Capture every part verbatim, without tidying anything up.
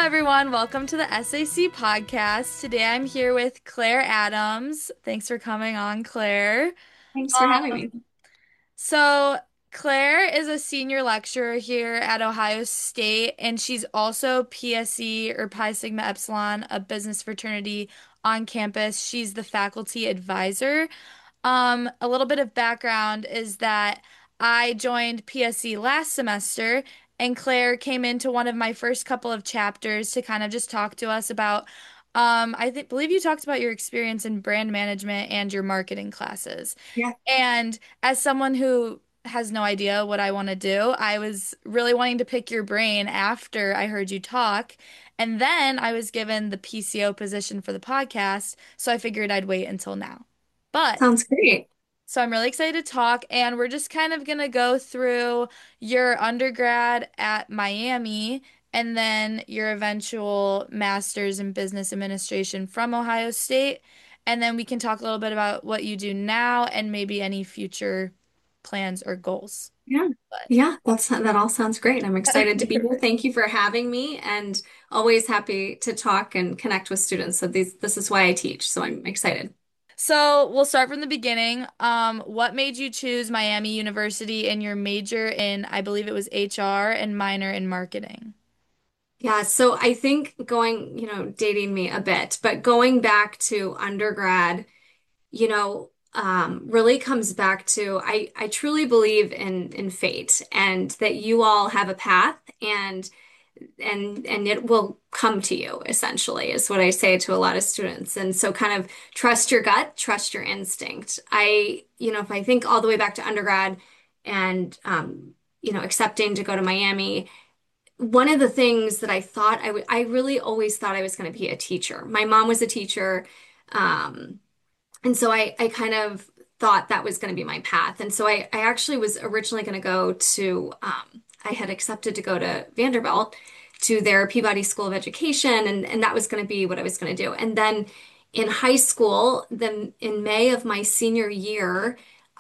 everyone. Welcome to the S A C podcast. Today I'm here with Claire Adams. Thanks for coming on, Claire. Thanks for having me. So, Claire is a senior lecturer here at Ohio State, and she's also P S E or Pi Sigma Epsilon, a business fraternity on campus. She's the faculty advisor. Um, a little bit of background is that I joined P S E last semester, and Claire came into one of my first couple of chapters to kind of just talk to us about. Um, I think believe you talked about your experience in brand management and your marketing classes. Yeah, And as someone who has no idea what I want to do, I was really wanting to pick your brain after I heard you talk. And then I was given the P C O position for the podcast, so I figured I'd wait until now. But sounds great. so I'm really excited to talk, and we're just kind of gonna go through your undergrad at Miami and then your eventual master's in business administration from Ohio State. And then we can talk a little bit about what you do now and maybe any future plans or goals. Yeah. Yeah, that's that all sounds great. I'm excited to be But here. Thank you for having me and always happy to talk and connect with students. So these this is why I teach. So I'm excited. so we'll start from the beginning. Um, what made you choose Miami University and your major in, I believe it was H R and minor in marketing? Yeah, so I think going, you know, dating me a bit, but going back to undergrad, you know, um, really comes back to I I truly believe in in fate and that you all have a path and and and it will come to you essentially is what I say to a lot of students. And so kind of trust your gut, trust your instinct. I, you know, if I think all the way back to undergrad and um, you know, accepting to go to Miami, one of the things that I thought I would I really always thought I was going to be a teacher. My mom was a teacher. Um, and so I, I kind of thought that was going to be my path. And so I, I actually was originally going to go to, um, I had accepted to go to Vanderbilt to their Peabody School of Education, and, and that was going to be what I was going to do. And then in high school, then in May of my senior year,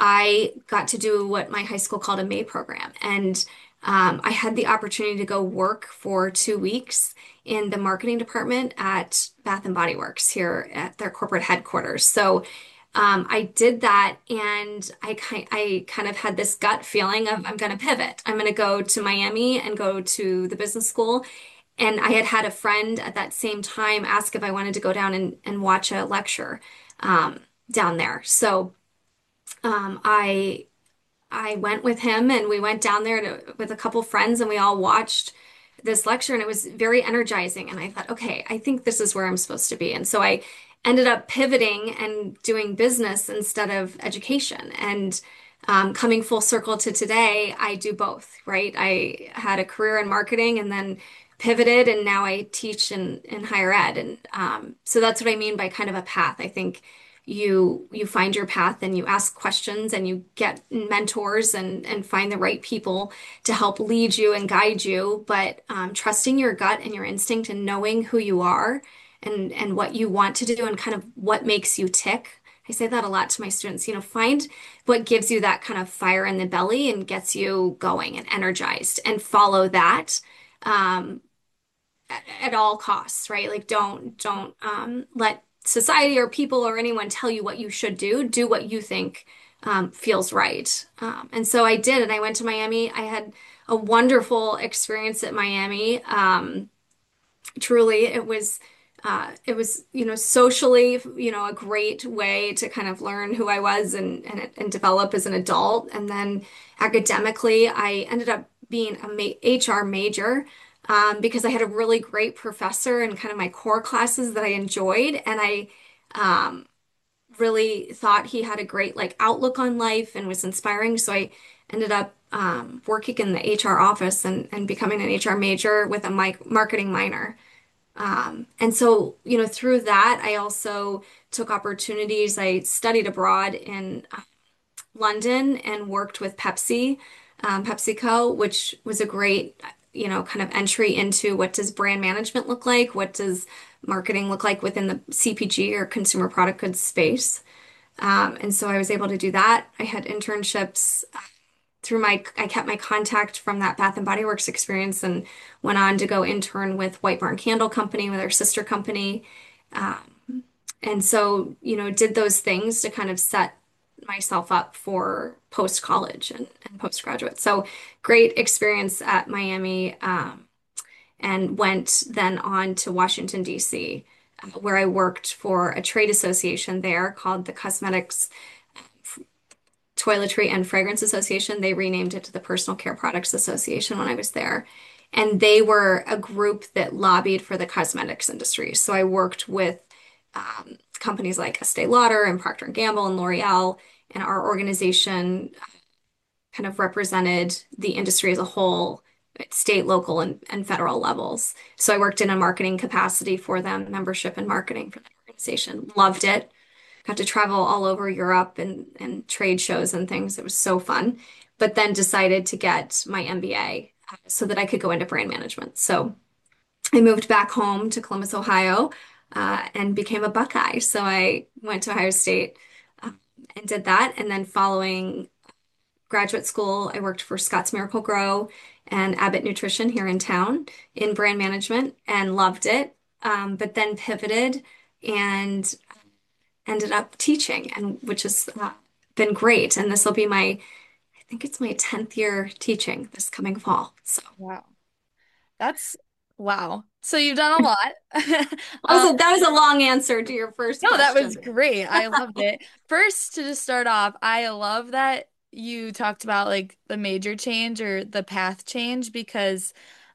I got to do what my high school called a May program. And um, I had the opportunity to go work for two weeks in the marketing department at Bath and Body Works here at their corporate headquarters. So um, I did that, and I kind I kind of had this gut feeling of I'm going to pivot. I'm going to go to Miami and go to the business school. And I had had a friend at that same time ask if I wanted to go down and, and watch a lecture um, down there. So um, I I went with him, and we went down there to, with a couple friends, and we all watched this lecture, and it was very energizing. And I thought, okay, I think this is where I'm supposed to be. And so I ended up pivoting and doing business instead of education. And um, coming full circle to today, I do both, right? I had a career in marketing and then pivoted, and now I teach in, in higher ed. And um, so that's what I mean by kind of a path. I think you you find your path and you ask questions and you get mentors and and find the right people to help lead you and guide you, but um, trusting your gut and your instinct and knowing who you are and and what you want to do and kind of what makes you tick. I say that a lot to my students. You know, find what gives you that kind of fire in the belly and gets you going and energized, and follow that um, at, at all costs, right? Like don't don't um, let society or people or anyone tell you what you should do. Do what you think um, feels right. Um, and so I did, and I went to Miami. I had a wonderful experience at Miami. Um, truly, it was. Uh, it was, you know, socially, you know, a great way to kind of learn who I was and, and, and develop as an adult. And then academically, I ended up being a ma H R major um, because I had a really great professor in kind of my core classes that I enjoyed. And I um, really thought he had a great like outlook on life and was inspiring. So I ended up um, working in the H R office and, and becoming an H R major with a mic marketing minor. Um, and so, you know, through that, I also took opportunities. I studied abroad in uh, London and worked with Pepsi, um, PepsiCo, which was a great, you know, kind of entry into what does brand management look like? What does marketing look like within the C P G or consumer product goods space? Um, and so I was able to do that. I had internships through my, I kept my contact from that Bath and Body Works experience and went on to go intern with White Barn Candle Company, with our sister company. Um, and so, you know, did those things to kind of set myself up for post college and, and postgraduate. So great experience at Miami, um, and went then on to Washington, D C, uh, where I worked for a trade association there called the Cosmetics Toiletry and Fragrance Association. They renamed it to the Personal Care Products Association when I was there. And they were a group that lobbied for the cosmetics industry. So I worked with um, companies like Estee Lauder and Procter and Gamble and L'Oreal, and our organization kind of represented the industry as a whole at state, local, and, and federal levels. So I worked in a marketing capacity for them, membership and marketing for that organization. Loved it. Got to travel all over Europe and, and trade shows and things. It was so fun. But then decided to get my M B A so that I could go into brand management. So I moved back home to Columbus, Ohio, uh, and became a Buckeye. So I went to Ohio State uh, and did that. And then following graduate school, I worked for Scotts Miracle-Gro and Abbott Nutrition here in town in brand management and loved it. Um, but then pivoted and ended up teaching, and which has uh, been great. And this will be my, I think it's my tenth year teaching this coming fall. So Wow. That's wow. So you've done a lot. Um, also, that was a long answer to your first no, that was question. great. I loved it. First, to just start off, I love that you talked about like the major change or the path change because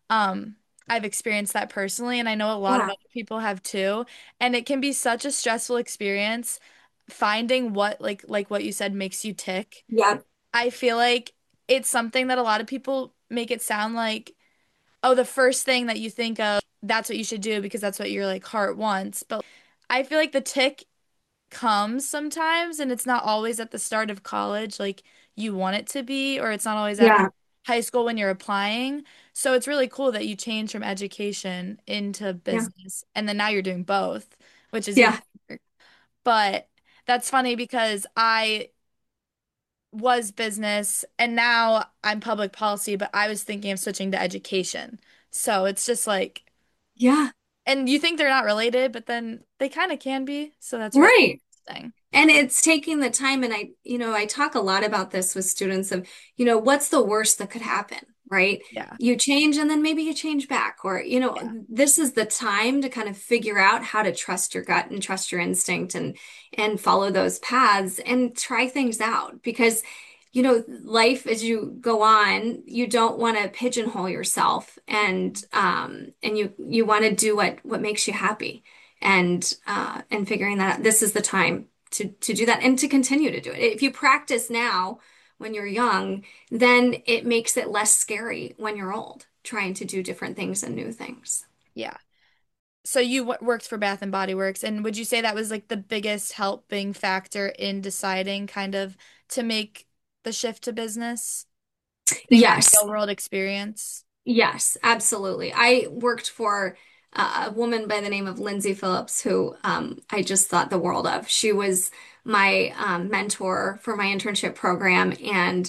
um I've experienced that personally and I know a lot of Yeah. other people have too. And it can be such a stressful experience finding what like like what you said makes you tick. Yep. I feel like it's something that a lot of people make it sound like, oh, the first thing that you think of, that's what you should do because that's what your like heart wants. But I feel like the tick comes sometimes and it's not always at the start of college like you want it to be, or it's not always at Yeah. high school when you're applying. So it's really cool that you change from education into Yeah. business and then now you're doing both, which is even Yeah. better. But that's funny because I was business and now I'm public policy, but I was thinking of switching to education. So it's just like, Yeah. and you think they're not related, but then they kind of can be. So that's really Right. interesting. And it's taking the time, and I, you know, I talk a lot about this with students of, you know, what's the worst that could happen, right? Yeah. You change and then maybe you change back, or, you know, Yeah. this is the time to kind of figure out how to trust your gut and trust your instinct and and follow those paths and try things out because, you know, life as you go on, you don't want to pigeonhole yourself and um and you you want to do what what makes you happy and uh and figuring that out. This is the time to to do that and to continue to do it. If you practice now when you're young, then it makes it less scary when you're old, trying to do different things and new things. Yeah. So you w worked for Bath and Body Works, and would you say that was like the biggest helping factor in deciding kind of to make the shift to business, getting that Yes. real world experience? Yes, absolutely. I worked for uh, a woman by the name of Lindsay Phillips, who um, I just thought the world of. She was my um, mentor for my internship program, and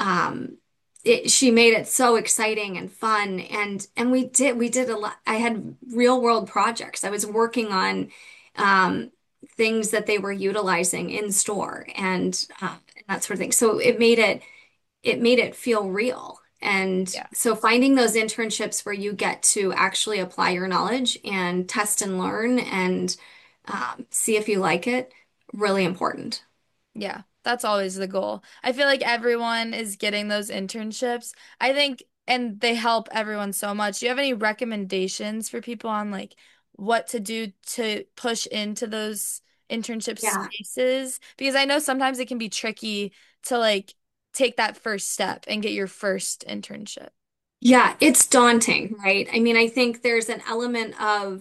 um, it, she made it so exciting and fun. And and we did we did a lot. I had real world projects. I was working on um, things that they were utilizing in store and, uh, and that sort of thing. So it made it it made it feel real. And Yeah. so finding those internships where you get to actually apply your knowledge and test and learn and um, see if you like it, really important. Yeah, that's always the goal. I feel like everyone is getting those internships. I think, and they help everyone so much. Do you have any recommendations for people on like what to do to push into those internship Yeah. spaces? Because I know sometimes it can be tricky to like take that first step and get your first internship. Yeah, it's daunting, right? I mean, I think there's an element of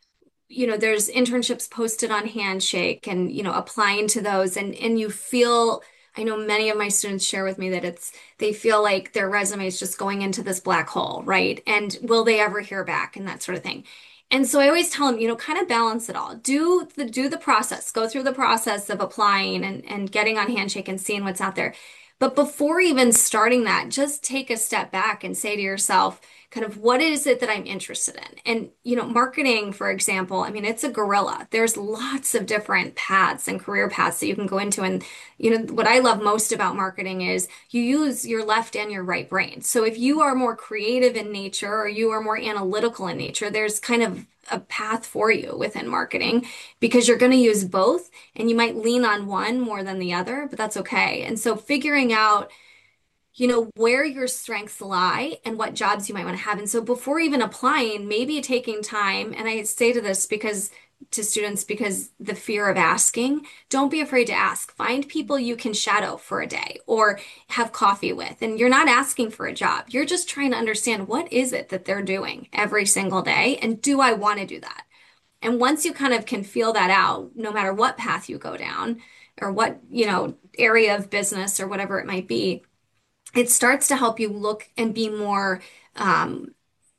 you know, there's internships posted on Handshake and, you know, applying to those and and you feel, I know many of my students share with me that it's they feel like their resume is just going into this black hole, right? And will they ever hear back and that sort of thing. And so I always tell them, you know, kind of balance it all. Do the do the process, go through the process of applying and, and getting on Handshake and seeing what's out there. But before even starting that, just take a step back and say to yourself, kind of what is it that I'm interested in? And, you know, marketing, for example, I mean, it's a gorilla. There's lots of different paths and career paths that you can go into. And, you know, what I love most about marketing is you use your left and your right brain. So if you are more creative in nature or you are more analytical in nature, there's kind of a path for you within marketing because you're going to use both and you might lean on one more than the other, but that's okay. And so figuring out you know, where your strengths lie and what jobs you might want to have. And so before even applying, maybe taking time, and I say to this because to students because the fear of asking, don't be afraid to ask. Find people you can shadow for a day or have coffee with. And you're not asking for a job. You're just trying to understand what is it that they're doing every single day and do I want to do that? And once you kind of can feel that out, no matter what path you go down or what, you know, area of business or whatever it might be, it starts to help you look and be more um,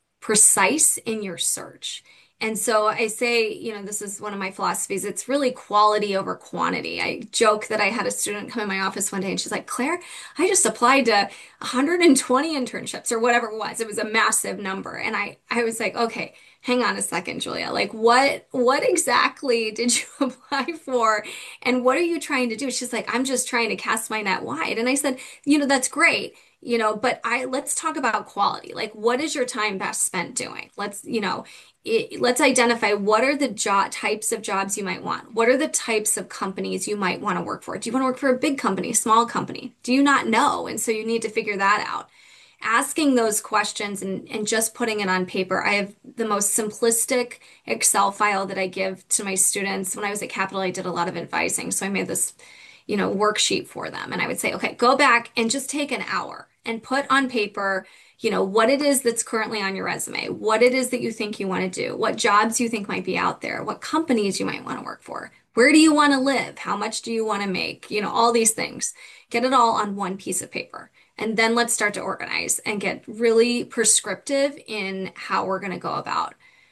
precise in your search. And so I say, you know, this is one of my philosophies. It's really quality over quantity. I joke that I had a student come in my office one day and she's like, Claire, I just applied to one hundred twenty internships or whatever it was. It was a massive number. And I, I was like, okay, hang on a second, Julia. Like what, what exactly did you apply for? And what are you trying to do? She's like, I'm just trying to cast my net wide. And I said, you know, that's great you know, but I let's talk about quality. Like, what is your time best spent doing? Let's, you know, it, let's identify what are the job types of jobs you might want. What are the types of companies you might want to work for? Do you want to work for a big company, small company? Do you not know? And so you need to figure that out. Asking those questions and, and just putting it on paper. I have the most simplistic Excel file that I give to my students. When I was at Capital, I did a lot of advising. So I made this you know, worksheet for them. And I would say, okay, go back and just take an hour and put on paper, you know, what it is that's currently on your resume, what it is that you think you want to do, what jobs you think might be out there, what companies you might want to work for, where do you want to live, how much do you want to make, you know, all these things. Get it all on one piece of paper. And then let's start to organize and get really prescriptive in how we're going to go about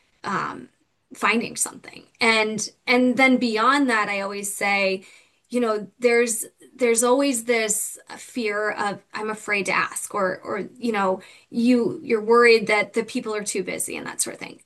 um, finding something. And and then beyond that, I always say, you know, there's there's always this fear of I'm afraid to ask or or you know, you you're worried that the people are too busy and that sort of thing.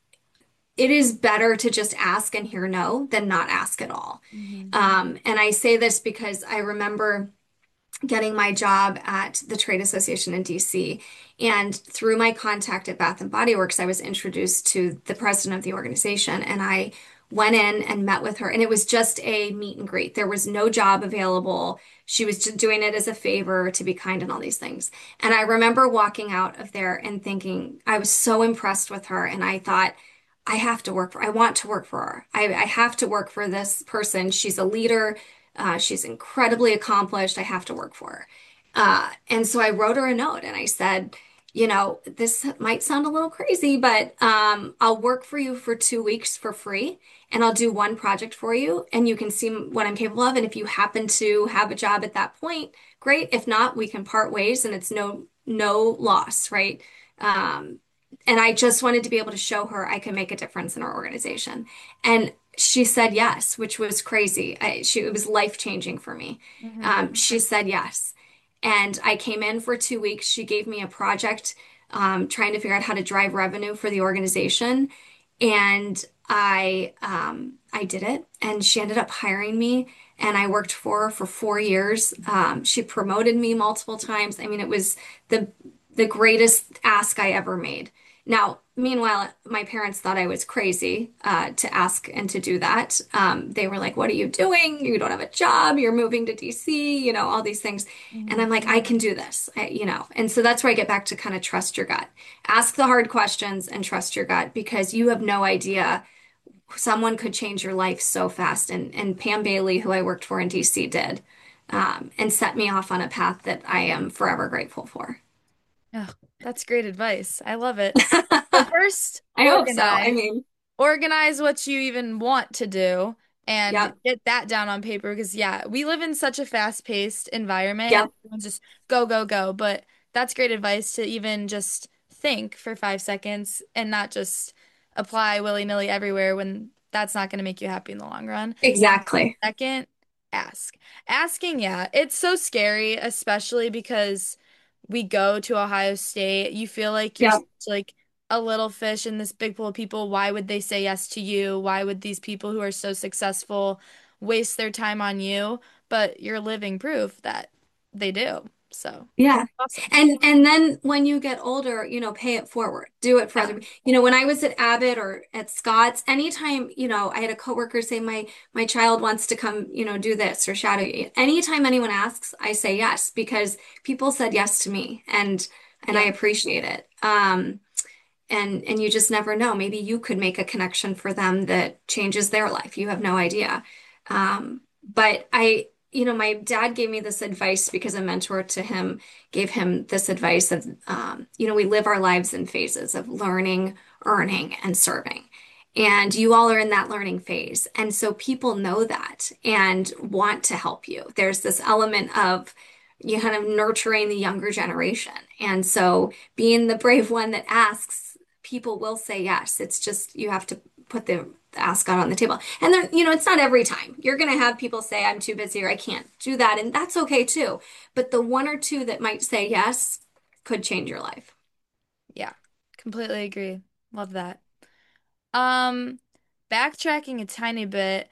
It is better to just ask and hear no than not ask at all. Hmm. Um, and I say this because I remember getting my job at the trade association in D C. And through my contact at Bath and Body Works, I was introduced to the president of the organization. And I went in and met with her. And it was just a meet and greet. There was no job available. She was just doing it as a favor to be kind and all these things. And I remember walking out of there and thinking, I was so impressed with her. And I thought, I have to work for, I want to work for her. I, I have to work for this person. She's a leader. Uh, she's incredibly accomplished. I have to work for her. Uh, and so I wrote her a note and I said, you know, this might sound a little crazy, but um, I'll work for you for two weeks for free and I'll do one project for you and you can see what I'm capable of. And if you happen to have a job at that point, great. If not, we can part ways and it's no, no loss, right? Um, and I just wanted to be able to show her I can make a difference in our organization. And she said yes, which was crazy. I, she, it was life changing for me. Hmm. Um, she said yes. And I came in for two weeks. She gave me a project um, trying to figure out how to drive revenue for the organization. And I um, I did it. And she ended up hiring me. And I worked for her for four years. Um, she promoted me multiple times. I mean, it was the the greatest ask I ever made. Now, meanwhile, my parents thought I was crazy uh, to ask and to do that. Um, they were like, "What are you doing? You don't have a job. You're moving to D C, you know, all these things." And Hmm. I'm like, "I can do this," I, you know. And so that's where I get back to kind of trust your gut. Ask the hard questions and trust your gut because you have no idea. Someone could change your life so fast. And, and Pam Bailey, who I worked for in D C, did, um, and set me off on a path that I am forever grateful for. Oh, that's great advice. I love it. So first, I hope so. I organize. mean, Organize what you even want to do and yep, get that down on paper because yeah, we live in such a fast-paced environment and yep, everyone's just go, go, go. But that's great advice to even just think for five seconds and not just apply willy-nilly everywhere when that's not going to make you happy in the long run. exactly. Second, Ask. Asking, yeah. It's so scary, especially because we go to Ohio State. You feel like you're such, Yeah. like a little fish in this big pool of people. Why would they say yes to you? Why would these people who are so successful waste their time on you? But you're living proof that they do. So Yeah. that's awesome. And and then when you get older, you know, pay it forward. Do it for Yeah. other. You know, when I was at Abbott or at Scott's, anytime, you know, I had a coworker say my my child wants to come, you know, do this or shadow you. Anytime anyone asks, I say yes because people said yes to me and and I Yeah. appreciate it. Um and and you just never know. Maybe you could make a connection for them that changes their life. You have no idea. Um, but I, you know, my dad gave me this advice because a mentor to him gave him this advice of, um, you know, we live our lives in phases of learning, earning, and serving. And you all are in that learning phase. And so people know that and want to help you. There's this element of you kind of nurturing the younger generation. And so being the brave one that asks, people will say yes. It's just you have to put the ask out on the table. And then, you know, it's not every time. You're going to have people say, I'm too busy or I can't do that. And that's okay too. But the one or two that might say yes could change your life. Yeah. Completely agree. Love that. Um, backtracking a tiny bit.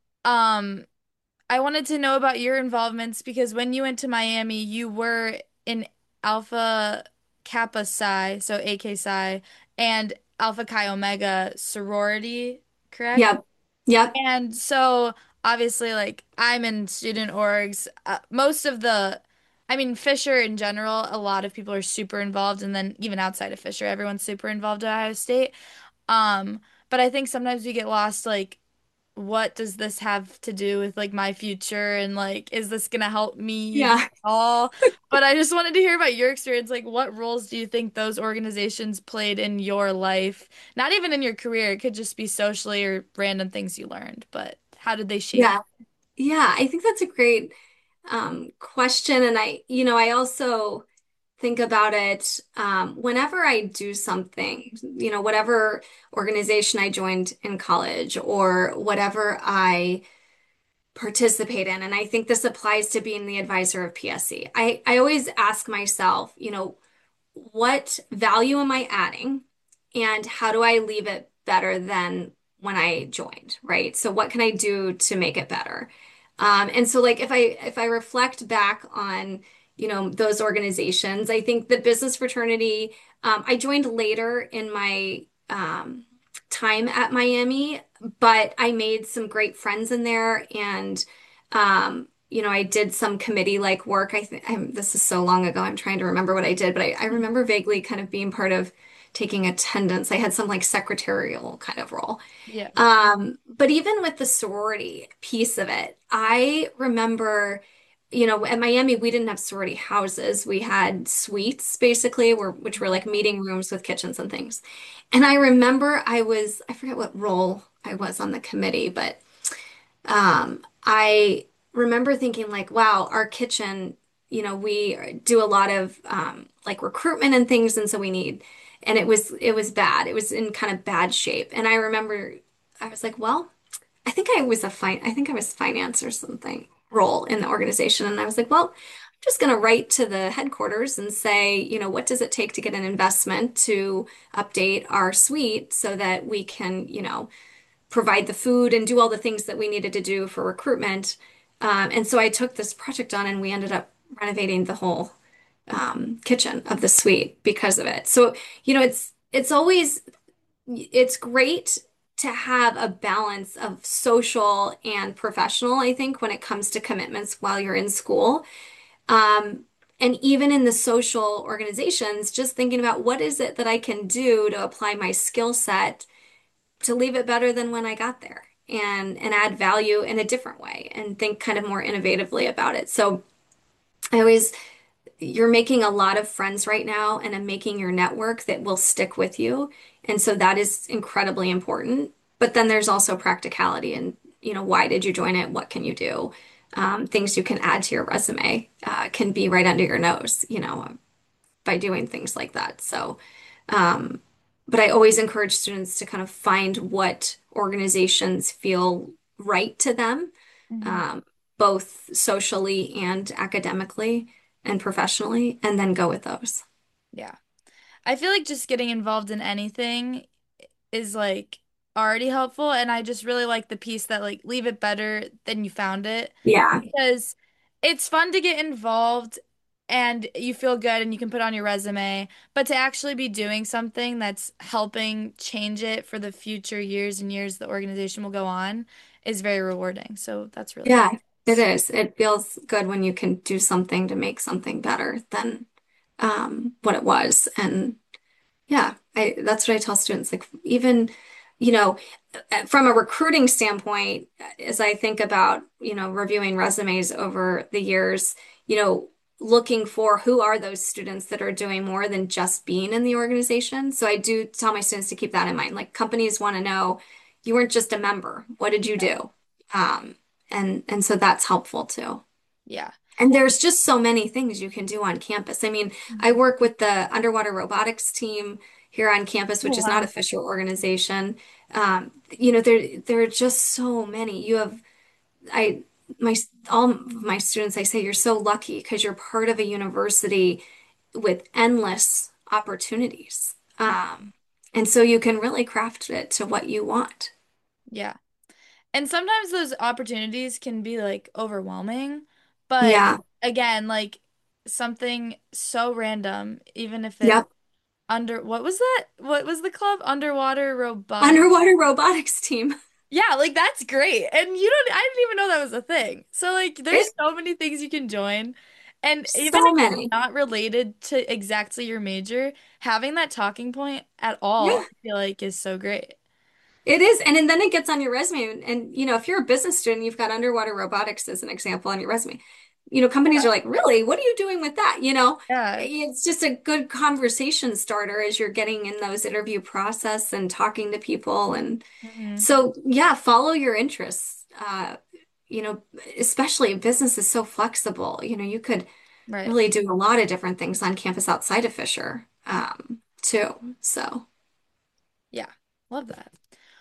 Um, I wanted to know about your involvements because when you went to Miami, you were in Alpha Kappa Psi, so A K Psi, and Alpha Chi Omega sorority, correct? Yep. Yep. And so obviously, like I'm in student orgs. Uh, most of the, I mean, Fisher in general, a lot of people are super involved, and then even outside of Fisher, everyone's super involved at Ohio State. Um, but I think sometimes we get lost, like what does this have to do with like my future and like is this gonna help me even Yeah. at all? But I just wanted to hear about your experience. Like what roles do you think those organizations played in your life? Not even in your career, it could just be socially or random things you learned, but how did they shape Yeah. Yeah. I think that's a great um, question. And I, you know, I also think about it um, whenever I do something, you know, whatever organization I joined in college or whatever I participate in. And I think this applies to being the advisor of P S C. I, I always ask myself, you know, what value am I adding and how do I leave it better than when I joined, right? So what can I do to make it better? Um, and so like if I if I reflect back on, you know, those organizations, I think the business fraternity, um, I joined later in my um, time at Miami, but I made some great friends in there and um, you know, I did some committee like work. I think I'm, this is so long ago. I'm trying to remember what I did, but I, I Mhm. remember vaguely kind of being part of taking attendance. I had some like secretarial kind of role. Yeah. Um, but even with the sorority piece of it, I remember, you know, at Miami, we didn't have sorority houses. We had suites basically, were, which were like meeting rooms with kitchens and things. And I remember I was, I forget what role I was on the committee, but um, I remember thinking like, wow, our kitchen, you know, we do a lot of um, like recruitment and things, and so we need, and it was it was bad. It was in kind of bad shape. And I remember I was like, well, I think I was a fine, I think I was finance or something role in the organization, and I was like, well, I'm just going to write to the headquarters and say, you know, what does it take to get an investment to update our suite so that we can, you know, provide the food and do all the things that we needed to do for recruitment. Um, and so I took this project on and we ended up renovating the whole um, kitchen of the suite because of it. So, you know, it's it's always it's great to have a balance of social and professional, I think, when it comes to commitments while you're in school. Um, and even in the social organizations, just thinking about what is it that I can do to apply my skill set to leave it better than when I got there and and add value in a different way and think kind of more innovatively about it. So I always you're making a lot of friends right now and I'm making your network that will stick with you. And so that is incredibly important. But then there's also practicality and, you know, why did you join it? What can you do? Um, things you can add to your resume uh, can be right under your nose, you know, by doing things like that. So, um, but I always encourage students to kind of find what organizations feel right to them. Mhm. Um, both socially and academically and professionally, and then go with those. Yeah. I feel like just getting involved in anything is like already helpful, and I just really like the piece that like leave it better than you found it, Yeah. because it's fun to get involved and you feel good and you can put on your resume, but to actually be doing something that's helping change it for the future years and years the organization will go on is very rewarding. So that's really Yeah, it nice. is. It feels good when you can do something to make something better than um, what it was. And yeah, I that's what I tell students. Like even, you know, from a recruiting standpoint, as I think about, you know, reviewing resumes over the years, you know, looking for who are those students that are doing more than just being in the organization. So I do tell my students to keep that in mind. Like companies want to know you weren't just a member. What did you do? Um, and and so that's helpful too. Yeah. And there's just so many things you can do on campus. I mean, I Mhm. work with the underwater robotics team here on campus, Oh, which is not a wow. official organization. Um, you know, there there are just so many. You have I my all of my students, I say you're so lucky because you're part of a university with endless opportunities. Um, and so you can really craft it to what you want. Yeah. And sometimes those opportunities can be like overwhelming, but Yeah. again, like something so random, even if it Yep. under what was that? What was the club? Underwater robotic. Underwater robotics team. Yeah, like that's great. And you don't I didn't even know that was a thing. So like there's It so many things you can join. And even so if it's many. not related to exactly your major, having that talking point at all, Yeah. I feel like is so great. It is, and, and then it gets on your resume. And, and you know, if you're a business student, you've got underwater robotics as an example on your resume. You know, companies are like, really? What are you doing with that? You know, Yeah. it's just a good conversation starter as you're getting in those interview process and talking to people. And Hmm. so, yeah, follow your interests. Uh, you know, especially business is so flexible. You know, you could Right. really do a lot of different things on campus outside of Fisher, um, too. So, Yeah. Love that.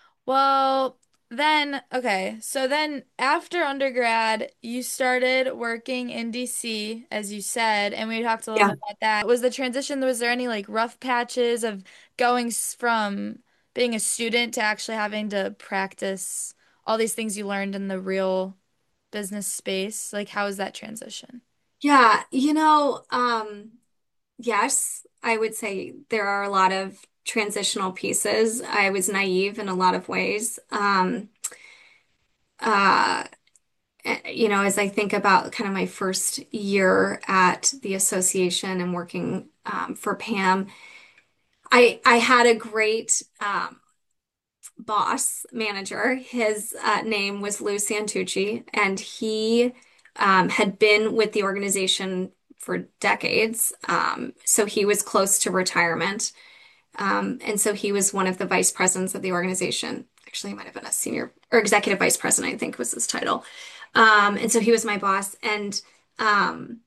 Well, then, okay. So then after undergrad, you started working in D C, as you said, and we talked a little yeah. bit about that. Was the transition, was there any like rough patches of going s- from being a student to actually having to practice all these things you learned in the real business space? Like, how was that transition? Yeah, you know, um, yes, I would say there are a lot of transitional pieces. I was naive in a lot of ways. Um, uh, eh, you know, as I think about kind of my first year at the association and working um, for Pam, I I had a great um, boss manager. His uh, name was Lou Santucci, and he um, had been with the organization for decades. Um, so he was close to retirement. Um, and so he was one of the vice presidents of the organization. Actually, he might have been a senior or executive vice president, I think was his title. Um, and so he was my boss. And um,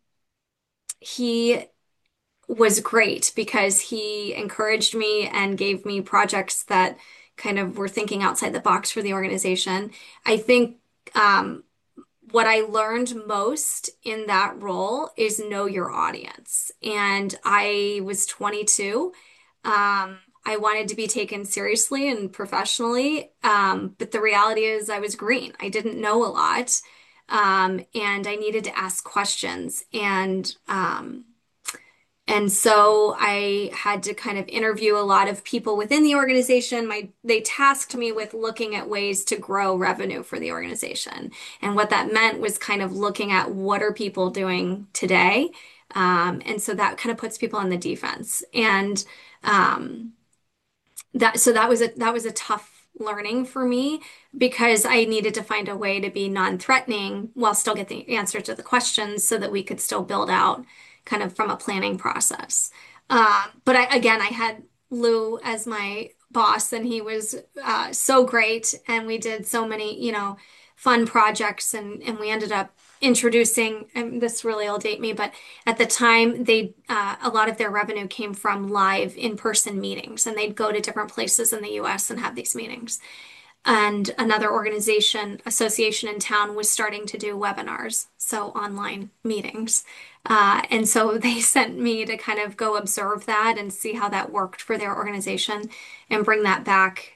he was great because he encouraged me and gave me projects that kind of were thinking outside the box for the organization. I think um, what I learned most in that role is know your audience. And I was twenty-two. Um, I wanted to be taken seriously and professionally, um, but the reality is I was green. I didn't know a lot, um, and I needed to ask questions. And um, and so I had to kind of interview a lot of people within the organization. My, they tasked me with looking at ways to grow revenue for the organization. And what that meant was kind of looking at what are people doing today. Um, and so that kind of puts people on the defense. And um, that so that was a that was a tough learning for me because I needed to find a way to be non-threatening while still get the answer to the questions so that we could still build out kind of from a planning process. Um, but I, again, I had Lou as my boss, and he was uh, so great, and we did so many, you know, fun projects, and and we ended up introducing. And this really will date me, but at the time, they uh, a lot of their revenue came from live in-person meetings, and they'd go to different places in the U S and have these meetings. and another organization, association in town was starting to do webinars, so online meetings. Uh, and so they sent me to kind of go observe that and see how that worked for their organization and bring that back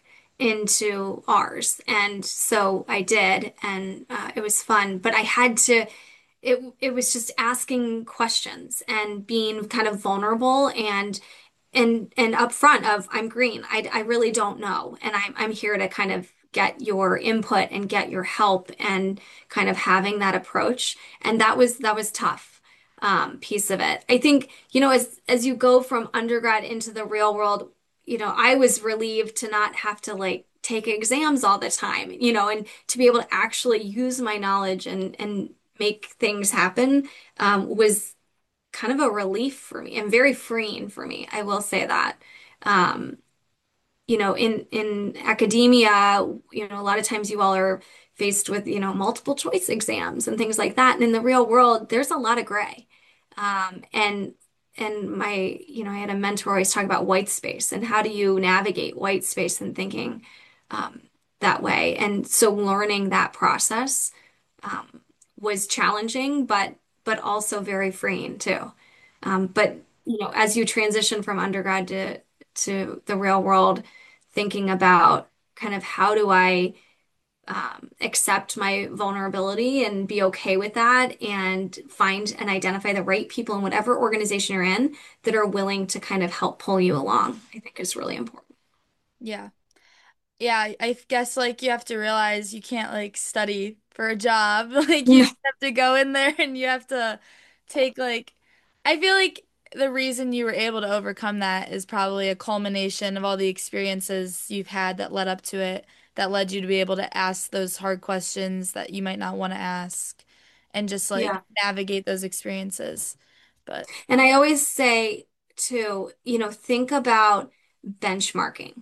into ours. And so I did, and uh, it was fun. But I had to, it, it was just asking questions and being kind of vulnerable and and and upfront of I'm green. I, I really don't know. And I'm I'm here to kind of get your input and get your help and kind of having that approach. And that was that was tough um, piece of it. I think, you know, as as you go from undergrad into the real world, you know, I was relieved to not have to like take exams all the time, you know, and to be able to actually use my knowledge and and make things happen um, was kind of a relief for me and very freeing for me. I will say that. Um, you know, in in academia, you know, a lot of times you all are faced with, you know, multiple choice exams and things like that. And in the real world, there's a lot of gray. Um, and and my, you know, I had a mentor always talk about white space and how do you navigate white space and thinking um, that way. And so learning that process um, was challenging, but but also very freeing too. Um, but you know, as you transition from undergrad to to the real world, thinking about kind of how do I um, accept my vulnerability and be okay with that and find and identify the right people in whatever organization you're in that are willing to kind of help pull you along, I think is really important. Yeah. Yeah, I I guess like you have to realize you can't like study for a job. Like you No. just have to go in there and you have to take like I feel like the reason you were able to overcome that is probably a culmination of all the experiences you've had that led up to it, that led you to be able to ask those hard questions that you might not want to ask and just like Yeah. navigate those experiences. But And I always say to, you know, think about benchmarking.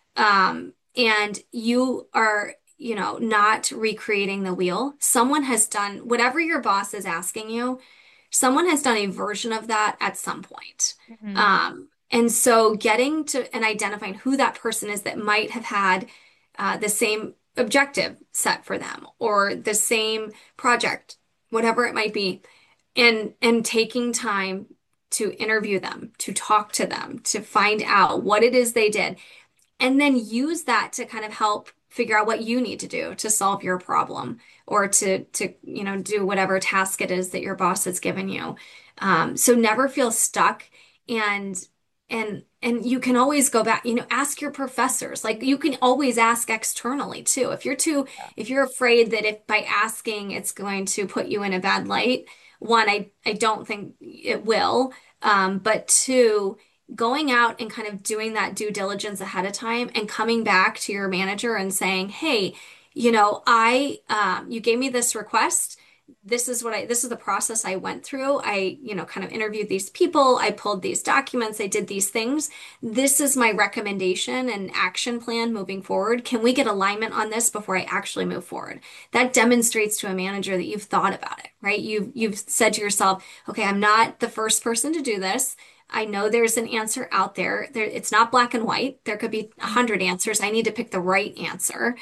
Um, and you are, you know, not recreating the wheel. Someone has done whatever your boss is asking you, someone has done a version of that at some point. Mhm. Um, and so getting to and identifying who that person is that might have had uh, the same objective set for them or the same project, whatever it might be, and and taking time to interview them, to talk to them, to find out what it is they did, and then use that to kind of help figure out what you need to do to solve your problem or to to you know do whatever task it is that your boss has given you. Um, so never feel stuck and and and you can always go back, you know, ask your professors. Like you can always ask externally too. If you're too, if you're afraid that if by asking it's going to put you in a bad light, one, I I don't think it will. Um, but two, going out and kind of doing that due diligence ahead of time and coming back to your manager and saying, hey, you know, I, um, you gave me this request. This is what I, this is the process I went through. I, you know, kind of interviewed these people. I pulled these documents. I did these things. This is my recommendation and action plan moving forward. Can we get alignment on this before I actually move forward? That demonstrates to a manager that you've thought about it, right? You've, you've said to yourself, okay, I'm not the first person to do this. I know there's an answer out there. There, it's not black and white. There could be a hundred answers. I need to pick the right answer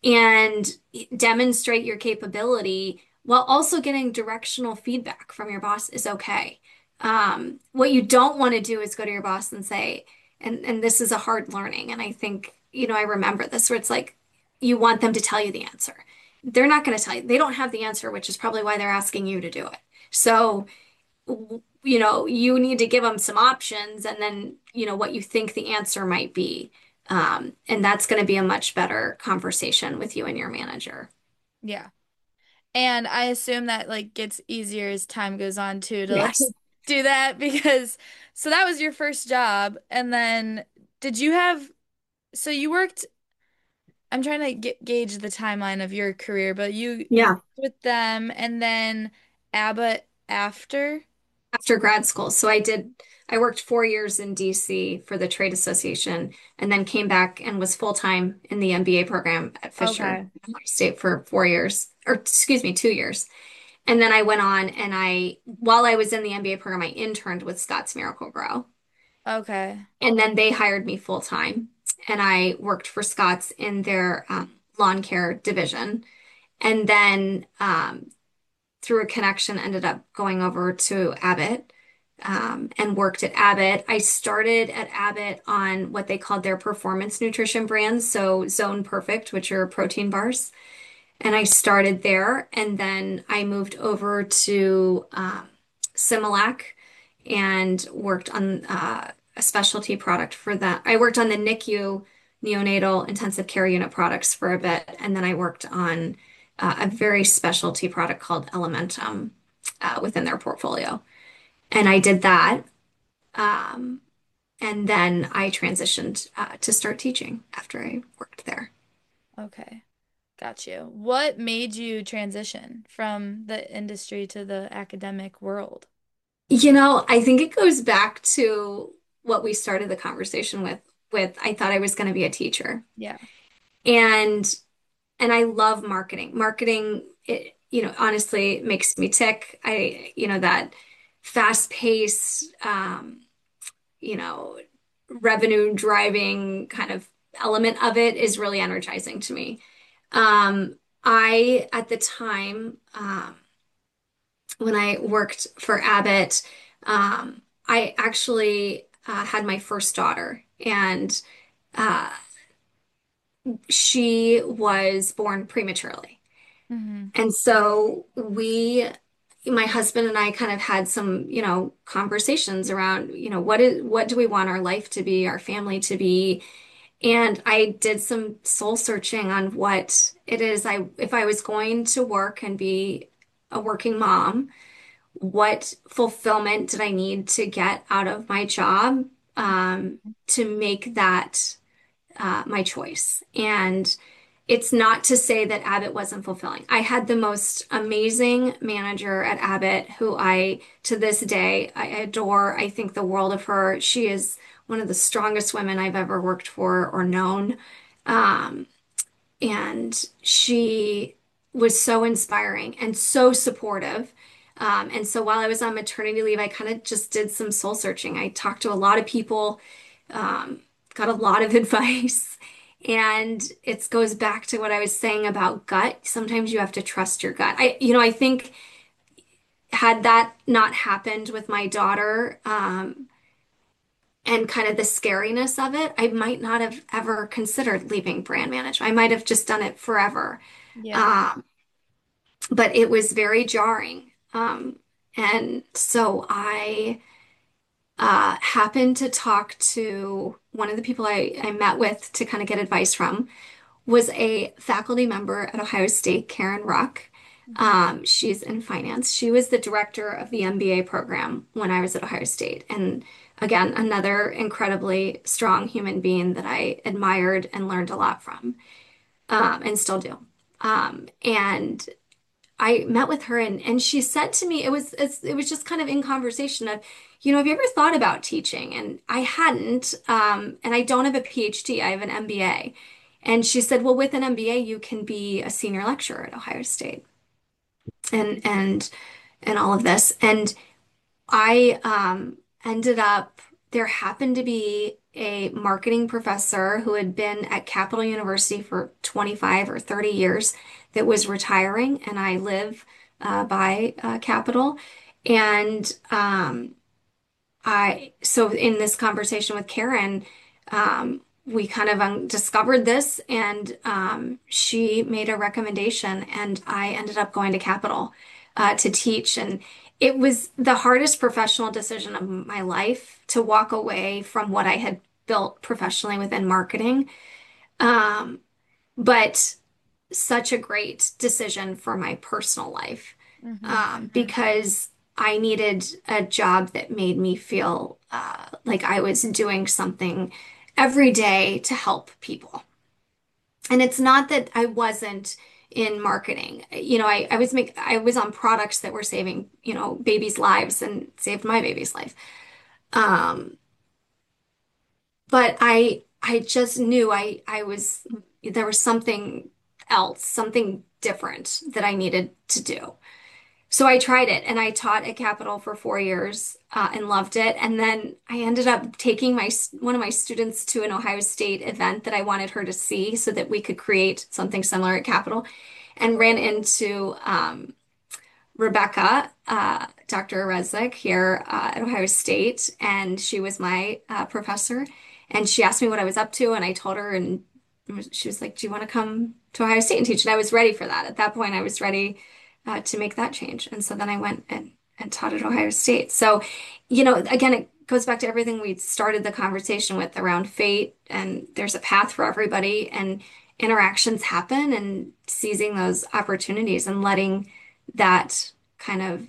and demonstrate your capability while also getting directional feedback from your boss is okay. Um, what you don't want to do is go to your boss and say, and, and this is a hard learning. And I think, you know, I remember this where it's like, you want them to tell you the answer. They're not going to tell you. They don't have the answer, which is probably why they're asking you to do it. So you know, you need to give them some options and then, you know, what you think the answer might be. Um, and that's going to be a much better conversation with you and your manager. yeah. And I assume that like gets easier as time goes on too to like Yes. do that because so that was your first job and then did you have so you worked I'm trying to get, gauge the timeline of your career, but you you Yeah. worked with them and then Abbott after? After grad school. So I did, I worked four years in D C for the trade association and then came back and was full-time in the M B A program at Fisher Okay. State for four years, or excuse me, two years. And then I went on and I, while I was in the M B A program, I interned with Scotts Miracle-Gro. Okay. And then they hired me full time, and I worked for Scotts in their um, lawn care division. And then um, through a connection, ended up going over to Abbott um, and worked at Abbott. I started at Abbott on what they called their performance nutrition brands, so Zone Perfect, which are protein bars. And I started there, and then I moved over to um, Similac and worked on uh, a specialty product for that. I worked on the NICU neonatal intensive care unit products for a bit, and then I worked on uh, a very specialty product called Elementum uh, within their portfolio. And I did that. Um, and then I transitioned uh, to start teaching after I worked there. Okay. Got you. What made you transition from the industry to the academic world? You know, I think it goes back to what we started the conversation with, with I thought I was going to be a teacher. Yeah. And and I love marketing. Marketing, it, you know, honestly makes me tick. I, you know, that fast pace, um, you know, revenue driving kind of element of it is really energizing to me. Um, I, at the time, um, when I worked for Abbott, um, I actually uh, had my first daughter, and uh, she was born prematurely. Hmm. And so we, my husband and I kind of had some, you know, conversations around, you know, what is, what do we want our life to be, our family to be? And I did some soul searching on what it is I, if I was going to work and be a working mom, what fulfillment did I need to get out of my job, um, to make that uh, my choice. And it's not to say that Abbott wasn't fulfilling. I had the most amazing manager at Abbott who I, to this day, I adore. I think the world of her. She is one of the strongest women I've ever worked for or known. Um, and she was so inspiring and so supportive. Um, and so while I was on maternity leave, I kind of just did some soul searching. I talked to a lot of people, um, got a lot of advice. And it goes back to what I was saying about gut. Sometimes you have to trust your gut. I, you know, I think had that not happened with my daughter, um, and kind of the scariness of it, I might not have ever considered leaving brand management. I might have just done it forever. Yeah. Um, but it was very jarring. Um, and so I uh, happened to talk to one of the people I, I met with to kind of get advice from was a faculty member at Ohio State, Karen Ruck. Hmm. Um, she's in finance. She was the director of the M B A program when I was at Ohio State. And again, another incredibly strong human being that I admired and learned a lot from, um, and still do. Um, and I met with her, and, and she said to me, it was it's, it was just kind of in conversation of, you know, have you ever thought about teaching? And I hadn't, um, and I don't have a PhD, I have an M B A. And she said, well, with an M B A, you can be a senior lecturer at Ohio State and and and all of this. And I um, ended up, there happened to be a marketing professor who had been at Capital University for twenty-five or thirty years that was retiring, and I live uh, by uh, Capital. And um, I, so in this conversation with Karen, um, we kind of um, discovered this, and um, she made a recommendation, and I ended up going to Capital uh, to teach. And it was the hardest professional decision of my life to walk away from what I had built professionally within marketing. Um, but such a great decision for my personal life, Hmm. um, because I needed a job that made me feel uh, like I was doing something every day to help people. And it's not that I wasn't in marketing. You know, I, I was make I was on products that were saving, you know, babies' lives and saved my baby's life. Um, but I I just knew I I was there was something else, something different that I needed to do. So I tried it and I taught at Capital for four years uh, and loved it. And then I ended up taking my one of my students to an Ohio State event that I wanted her to see so that we could create something similar at Capital, and ran into um, Rebecca, uh, doctor Resnick here uh, at Ohio State, and she was my uh, professor. And she asked me what I was up to, and I told her, and she was like, "Do you want to come to Ohio State and teach?" And I was ready for that. At that point, I was ready uh, to make that change. And so then I went and and taught at Ohio State. So, you know, again, it goes back to everything we started the conversation with around fate, and there's a path for everybody, and interactions happen, and seizing those opportunities and letting that kind of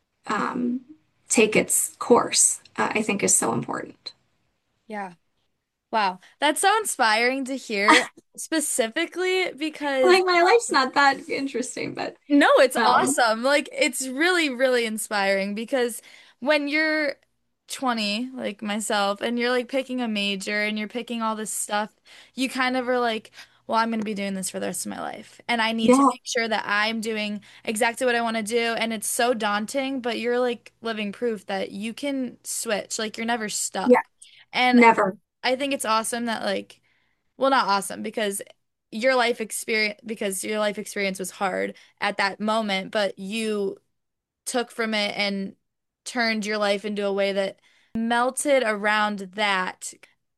um, take its course, uh, I think is so important. Yeah. Wow. That's so inspiring to hear, specifically because Like my life's not that interesting, but no, it's um, awesome. Like it's really, really inspiring because when you're twenty, like myself, and you're like picking a major and you're picking all this stuff, you kind of are like, well, I'm going to be doing this for the rest of my life. And I need to yeah, make sure that I'm doing exactly what I want to do. And it's so daunting, but you're like living proof that you can switch. Like you're never yeah, stuck. And never. I think it's awesome that like well, not awesome because your life experience because your life experience was hard at that moment, but you took from it and turned your life into a way that melted around that,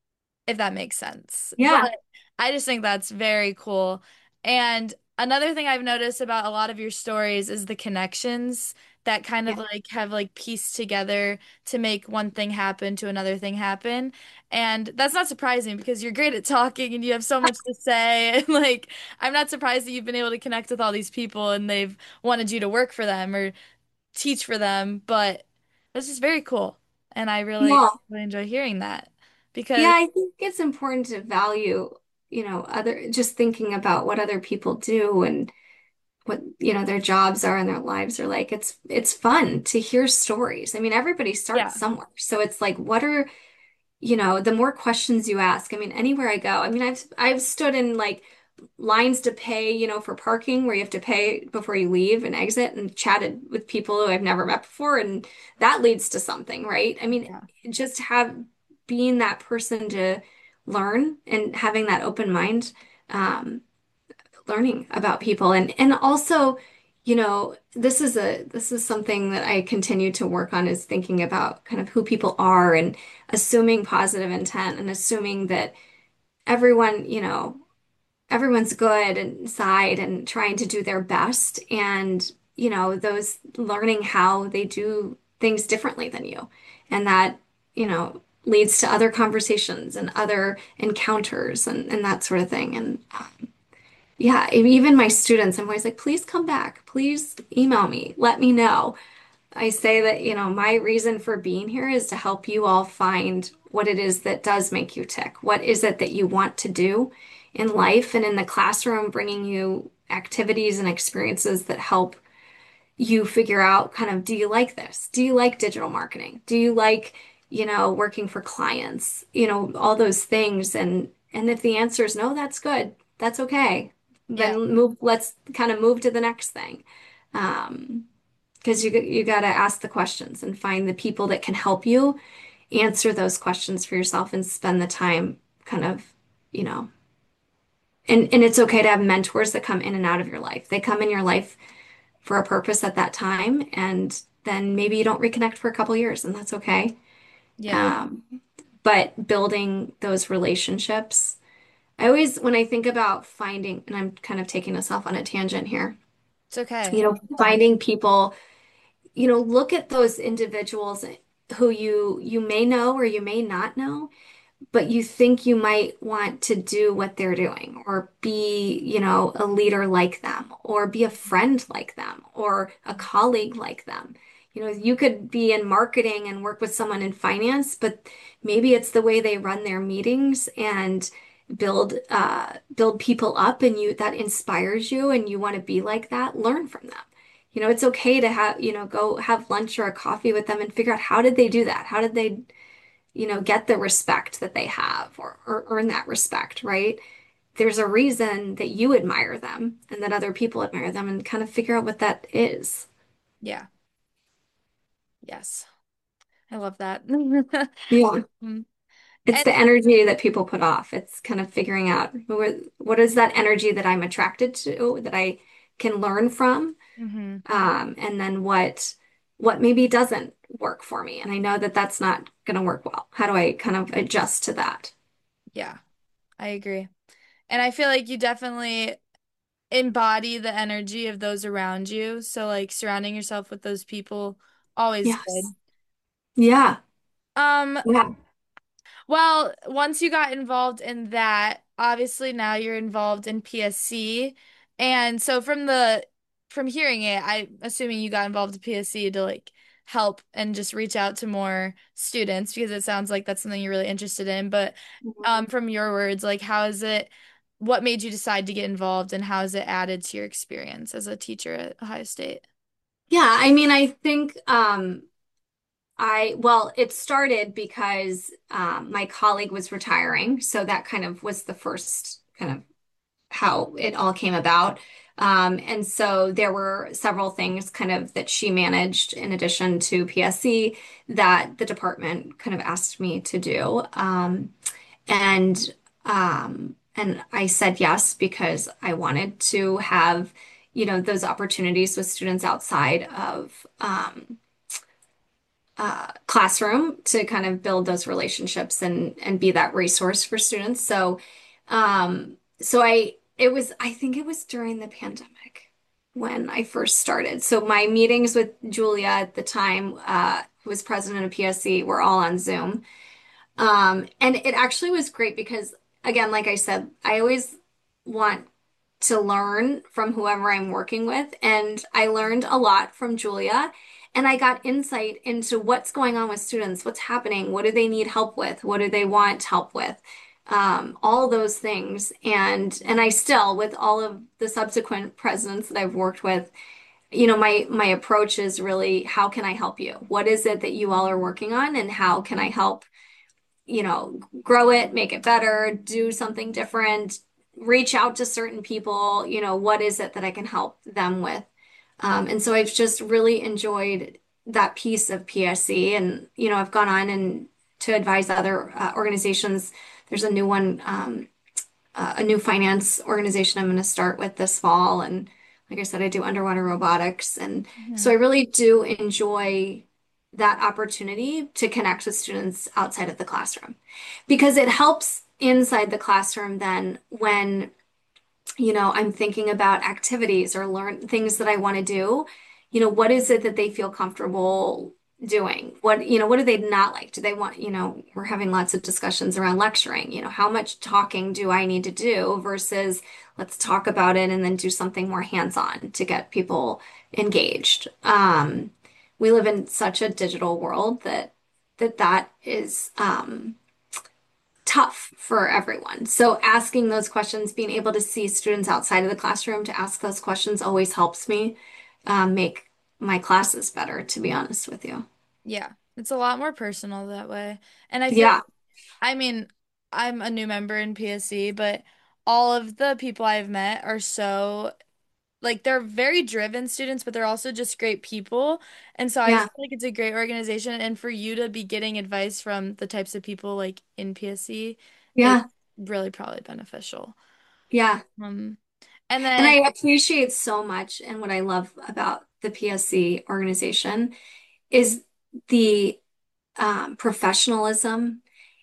if that makes sense. But Yeah, I just think that's very cool. And another thing I've noticed about a lot of your stories is the connections that kind yeah, of like have like pieced together to make one thing happen to another thing happen. And that's not surprising because you're great at talking and you have so much to say. And like, I'm not surprised that you've been able to connect with all these people and they've wanted you to work for them or teach for them. But this is very cool. And I really, yeah, really enjoy hearing that yeah. because I think it's important to value, you know, other just thinking about what other people do and what, you know, their jobs are and their lives are like. It's it's fun to hear stories. I mean, everybody starts yeah. somewhere. So it's like, what are you know, the more questions you ask, I mean, anywhere I go, I mean, I've I've stood in like lines to pay, you know, for parking where you have to pay before you leave and exit, and chatted with people who I've never met before, and that leads to something, right? I mean, Yeah. just have being that person to learn and having that open mind, um, learning about people, and and also, you know, this is a this is something that I continue to work on, is thinking about kind of who people are and assuming positive intent and assuming that everyone, you know, everyone's good inside and trying to do their best, and you know, those learning how they do things differently than you, and that, you know, leads to other conversations and other encounters and, and that sort of thing. And yeah, e- even my students, I'm always like, please come back. Please email me. Let me know. I say that, you know, my reason for being here is to help you all find what it is that does make you tick. What is it that you want to do in life and in the classroom, bringing you activities and experiences that help you figure out kind of, do you like this? Do you like digital marketing? Do you like, you know, working for clients? You know, all those things. And and if the answer is no, that's good. That's okay. Yeah. Then move, let's kind of move to the next thing. Um, because you you got to ask the questions and find the people that can help you answer those questions for yourself and spend the time kind of, you know, and and it's okay to have mentors that come in and out of your life. They come in your life for a purpose at that time, and then maybe you don't reconnect for a couple years, and that's okay. Yeah. Um, but building those relationships, I always, when I think about finding, and I'm kind of taking us off on a tangent here, It's okay. you know, finding people, you know, look at those individuals who you you may know or you may not know, but you think you might want to do what they're doing or be, you know, a leader like them or be a friend like them or a colleague like them. You know, you could be in marketing and work with someone in finance, but maybe it's the way they run their meetings and build uh build people up, and you, that inspires you and you want to be like that. Learn from them. You know, it's okay to have, you know, go have lunch or a coffee with them and figure out, how did they do that? How did they, you know, get the respect that they have, or, or earn that respect, right? There's a reason that you admire them and that other people admire them, and kind of figure out what that is. Yeah. Yes. I love that. Yeah. Mm. It's And the energy that people put off. It's kind of figuring out what, what is that energy that I'm attracted to, that I can learn from, mhm. um, and then what what maybe doesn't work for me. And I know that that's not going to work well. How do I kind of adjust to that? Yeah, I agree. And I feel like you definitely embody the energy of those around you. So like surrounding yourself with those people, always Yes. good. Yeah. Um, Yeah. well, once you got involved in that, obviously now you're involved in P S C. And so from the from hearing it, I'm assuming you got involved in P S C to like help and just reach out to more students because it sounds like that's something you're really interested in. But um from your words, like how is it what made you decide to get involved and how has it added to your experience as a teacher at Ohio State? Yeah. I mean, I think um, I, well, it started because um, my colleague was retiring. So that kind of was the first kind of how it all came about. Um, and so there were several things kind of that she managed in addition to P S C that the department kind of asked me to do. Um, and um, and I said yes because I wanted to have, you know, those opportunities with students outside of um, uh, classroom to kind of build those relationships and and be that resource for students. So, um, so I it was I think it was during the pandemic when I first started. So my meetings with Julia at the time, uh, who was president of P S C, were all on Zoom. Um, and it actually was great because, again, like I said, I always want to learn from whoever I'm working with. And I learned a lot from Julia. And I got insight into what's going on with students, what's happening, what do they need help with, what do they want help with, um, all those things. And and I still, with all of the subsequent presidents that I've worked with, you know, my my approach is really, how can I help you? What is it that you all are working on, and how can I help? You know, grow it, make it better, do something different, reach out to certain people, you know, what is it that I can help them with? Um, and so I've just really enjoyed that piece of P S C. And, you know, I've gone on and to advise other uh, organizations. There's a new one, um, uh, a new finance organization I'm going to start with this fall. And like I said, I do underwater robotics. And so I Mhm. really do enjoy that opportunity to connect with students outside of the classroom because it helps inside the classroom then when you know, I'm thinking about activities or learn things that I want to do. You know, what is it that they feel comfortable doing? What, you know, what do they not like? Do they want, you know, we're having lots of discussions around lecturing. You know, how much talking do I need to do versus let's talk about it and then do something more hands-on to get people engaged. Um, we live in such a digital world that that that is um tough for everyone. So asking those questions, being able to see students outside of the classroom to ask those questions always helps me um, make my classes better, to be honest with you. Yeah, it's a lot more personal that way. And I feel Yeah, I mean, I'm a new member in P S C, but all of the people I've met are so like they're very driven students, but they're also just great people. And so I yeah, feel like it's a great organization. And for you to be getting advice from the types of people like in P S C is yeah, really probably beneficial. yeah. Um, and And then I appreciate so much, and what I love about the P S C organization is the um, professionalism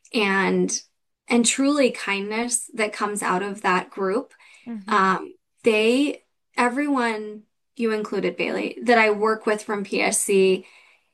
and and truly kindness that comes out of that group. mhm, Um, they, everyone, you included, Bailey, that I work with from P S C,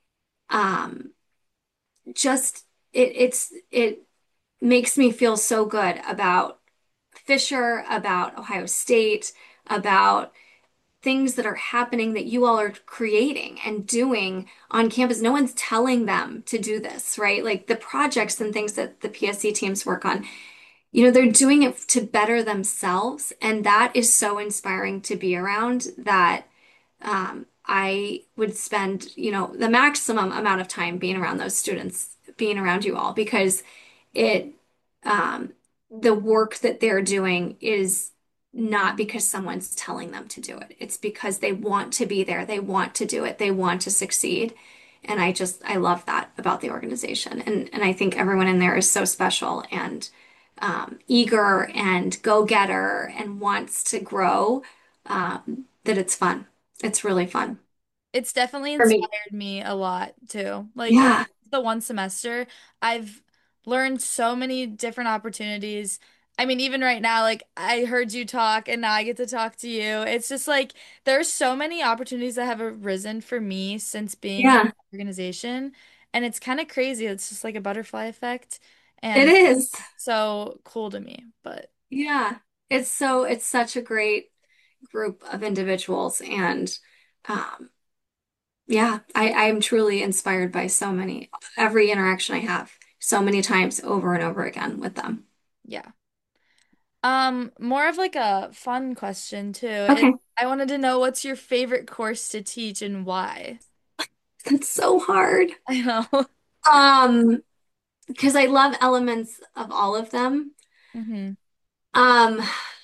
um, just it it's it makes me feel so good about Fisher, about Ohio State, about things that are happening that you all are creating and doing on campus. No one's telling them to do this, right? Like the projects and things that the P S C teams work on, you know, they're doing it to better themselves. And that is so inspiring to be around that um, I would spend, you know, the maximum amount of time being around those students, being around you all, because it, um, the work that they're doing is not because someone's telling them to do it. It's because they want to be there. They want to do it. They want to succeed. And I just, I love that about the organization. And, and I think everyone in there is so special and um, eager and go-getter and wants to grow, um, that it's fun. It's really fun It's definitely for me. inspired me a lot too. Like in Yeah. the one semester, I've learned so many different opportunities. I mean, even right now, like I heard you talk and now I get to talk to you. It's just like there's so many opportunities that have arisen for me since being in Yeah, the organization. And it's kind of crazy. It's just like a butterfly effect. it And is. so cool to me. But Yeah. It's so, it's such a great group of individuals. And um, yeah, I, I'm truly inspired by so many, every interaction I have, so many times over and over again with them. yeah. Um, more of like a fun question too. It, Okay. I wanted to know what's your favorite course to teach and why? That's so hard. I know. Um, because I love elements of all of them. hmm Um,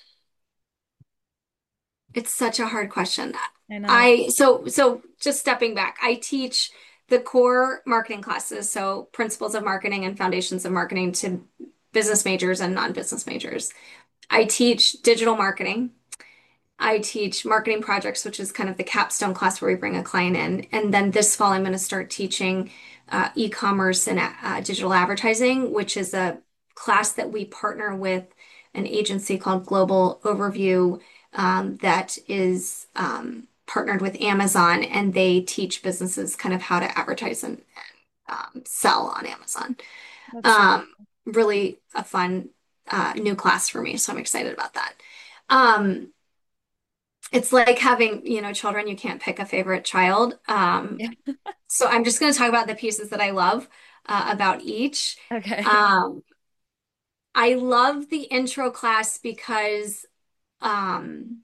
it's such a hard question. I know. I so so just stepping back, I teach the core marketing classes, so principles of marketing and foundations of marketing to business majors and non-business majors. I teach digital marketing. I teach marketing projects, which is kind of the capstone class where we bring a client in. And then this fall, I'm going to start teaching uh, e-commerce and uh, digital advertising, which is a class that we partner with an agency called Global Overview, um, that is um, partnered with Amazon, and they teach businesses kind of how to advertise and um, sell on Amazon. That's so Um, Really a fun uh, new class for me, so I'm excited about that. Um, it's like having, you know, children, you can't pick a favorite child. Um, yeah. so I'm just going to talk about the pieces that I love uh, about each. Okay. Um, I love the intro class because um,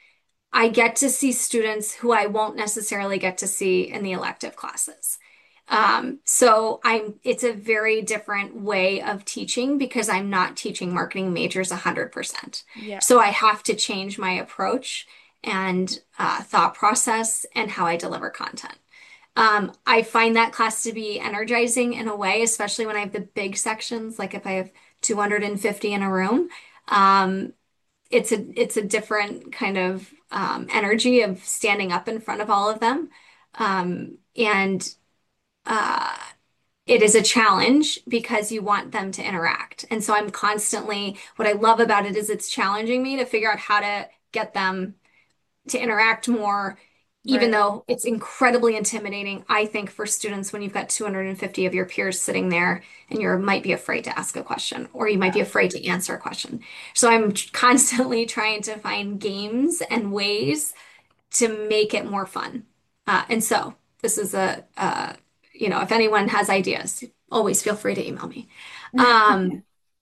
I get to see students who I won't necessarily get to see in the elective classes. Um, so I'm, it's a very different way of teaching because I'm not teaching marketing majors one hundred percent. Yeah. So I have to change my approach and uh, thought process and how I deliver content. Um, I find that class to be energizing in a way, especially when I have the big sections, like if I have two hundred fifty in a room. Um, it's a it's a different kind of um, energy of standing up in front of all of them. Um, and uh, it is a challenge because you want them to interact. And so I'm constantly, what I love about it is it's challenging me to figure out how to get them to interact more, even Right. though it's incredibly intimidating, I think, for students when you've got two hundred fifty of your peers sitting there and you might be afraid to ask a question or you might be afraid to answer a question. So I'm constantly trying to find games and ways to make it more fun. Uh, and so this is a, uh, you know, if anyone has ideas, always feel free to email me. Um,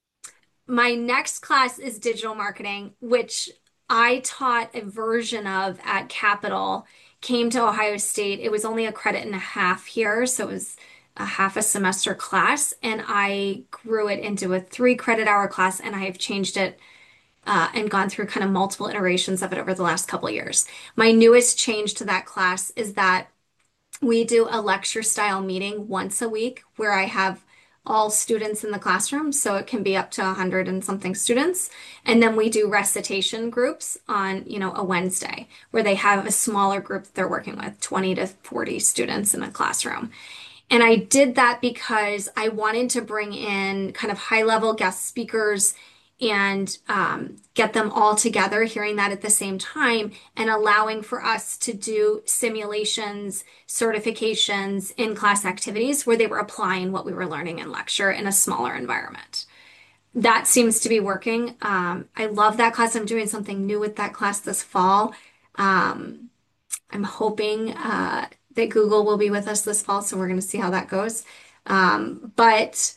my next class is digital marketing, which I taught a version of at Capital, came to Ohio State. It was only a credit and a half here, so it was a half a semester class, and I grew it into a three credit hour class, and I have changed it uh, and gone through kind of multiple iterations of it over the last couple of years. My newest change to that class is that we do a lecture style meeting once a week where I have all students in the classroom, so it can be up to a hundred and something students. And then we do recitation groups on, you know, a Wednesday where they have a smaller group that they're working with, twenty to forty students in a classroom. And I did that because I wanted to bring in kind of high level guest speakers and um, get them all together, hearing that at the same time, and allowing for us to do simulations, certifications, in class activities where they were applying what we were learning in lecture in a smaller environment. That seems to be working. Um, I love that class. I'm doing something new with that class this fall. Um, I'm hoping uh, that Google will be with us this fall, so we're going to see how that goes. Um, but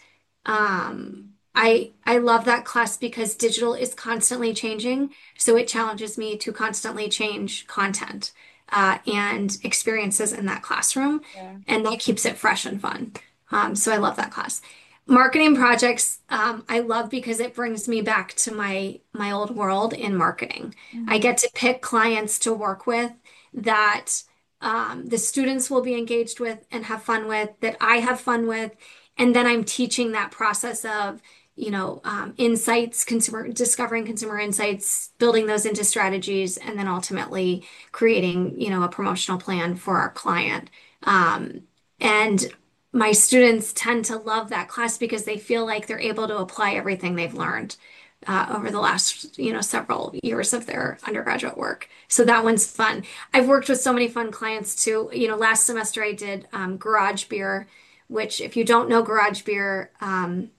um, I I love that class because digital is constantly changing, so it challenges me to constantly change content uh, and experiences in that classroom, Yeah. and that keeps it fresh and fun. Um, so I love that class. Marketing projects, um, I love because it brings me back to my my old world in marketing. I Hmm. get to pick clients to work with that um, the students will be engaged with and have fun with, that I have fun with, and then I'm teaching that process of, you know, um, insights, consumer discovering consumer insights, building those into strategies, and then ultimately creating, you know, a promotional plan for our client. Um, and my students tend to love that class because they feel like they're able to apply everything they've learned uh, over the last, you know, several years of their undergraduate work. So that one's fun. I've worked with so many fun clients too. You know, last semester I did um, Garage Beer, which if you don't know Garage Beer, um,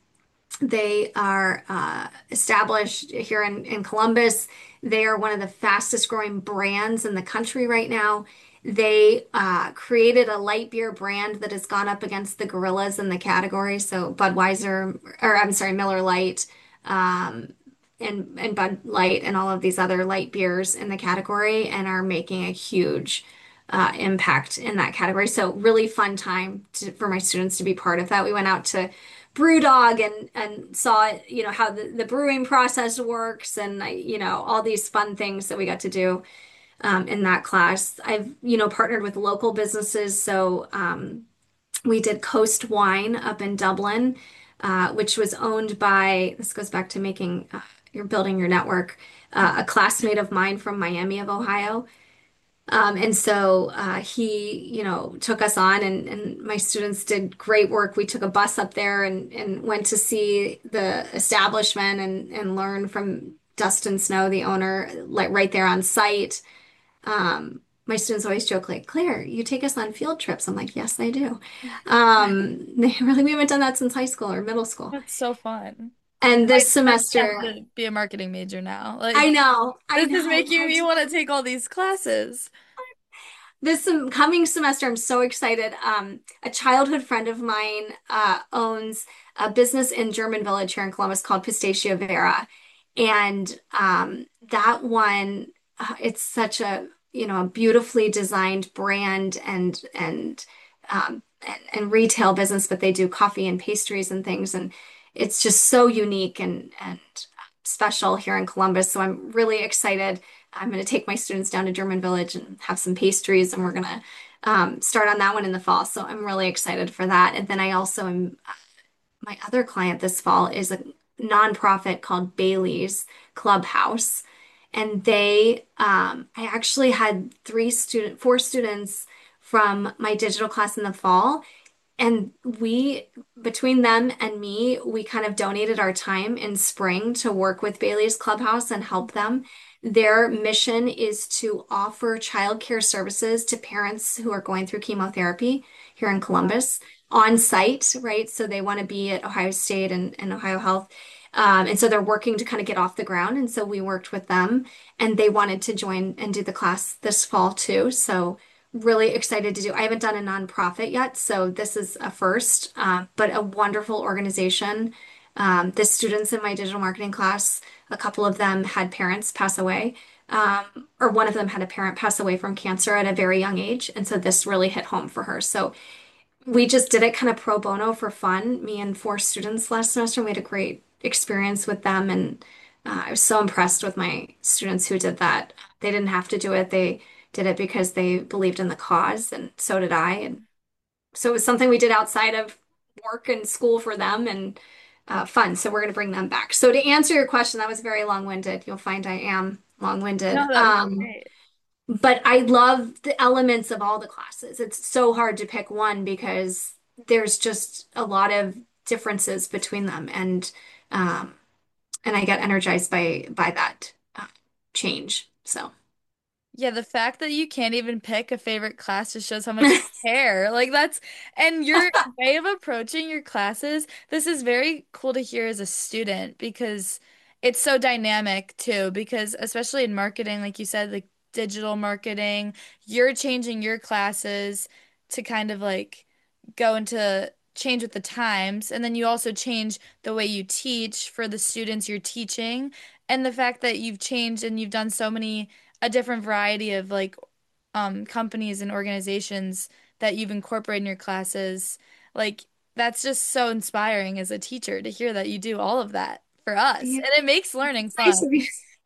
they are uh, established here in, in Columbus. They are one of the fastest growing brands in the country right now. They uh, created a light beer brand that has gone up against the gorillas in the category. So Budweiser, or I'm sorry, Miller Lite, um, and and Bud Light, and all of these other light beers in the category, and are making a huge uh, impact in that category. So really fun time to, for my students to be part of that. We went out to Brewdog and and saw you know how the, the brewing process works, and I, you know all these fun things that we got to do um, in that class. I've you know partnered with local businesses, so um, we did Coast Wine up in Dublin, uh, which was owned by, this goes back to making uh, you're building your network, uh, a classmate of mine from Miami of Ohio. Um, and so uh, he, you know, took us on, and, and my students did great work. We took a bus up there and, and went to see the establishment and, and learn from Dustin Snow, the owner, like right there on site. Um, my students always joke like, Claire, you take us on field trips. I'm like, yes, I do. Um, they really, we haven't done that since high school or middle school. That's so fun. And I this might have semester, to be a marketing major now. I Like, know, I this is know. making me want to take all these classes. This sem- coming semester, I'm so excited. Um, a childhood friend of mine uh, owns a business in German Village here in Columbus called Pistachio Vera, and um, that one, uh, it's such a you know a beautifully designed brand and and um, and, and retail business, but they do coffee and pastries and things, and it's just so unique and and special here in Columbus. So I'm really excited. I'm going to take my students down to German Village and have some pastries, and we're going to um, start on that one in the fall. So I'm really excited for that. And then I also am, my other client this fall is a nonprofit called Bailey's Clubhouse. And they, um, I actually had three student, four students from my digital class in the fall, and we, between them and me, we kind of donated our time in spring to work with Bailey's Clubhouse and help them. Their mission is to offer childcare services to parents who are going through chemotherapy here in Columbus on site, right? So they want to be at Ohio State and, and Ohio Health. Um, and so they're working to kind of get off the ground. And so we worked with them, and they wanted to join and do the class this fall too. So really excited to do. I haven't done a nonprofit yet, so this is a first, uh, but a wonderful organization. Um, the students in my digital marketing class, a couple of them had parents pass away, um, or one of them had a parent pass away from cancer at a very young age, and so this really hit home for her. So we just did it kind of pro bono for fun, me and four students last semester. And we had a great experience with them, and uh, I was so impressed with my students who did that. They didn't have to do it. They did it because they believed in the cause, and so did I. And so it was something we did outside of work and school for them, and uh, fun. So we're going to bring them back. So to answer your question, that was very long-winded. You'll find I am No, long-winded. that was Um, great. but I love the elements of all the classes. It's so hard to pick one because there's just a lot of differences between them, and um, and I get energized by by that uh, change. So Yeah, the fact that you can't even pick a favorite class just shows how much you care. Like that's, and your way of approaching your classes, this is very cool to hear as a student because it's so dynamic too, because especially in marketing, like you said, like digital marketing, you're changing your classes to kind of like go into change with the times, and then you also change the way you teach for the students you're teaching. And the fact that you've changed and you've done so many a different variety of like um companies and organizations that you've incorporated in your classes. Like that's just so inspiring as a teacher to hear that you do all of that for us. Yeah, And it makes learning it's nice fun. of you.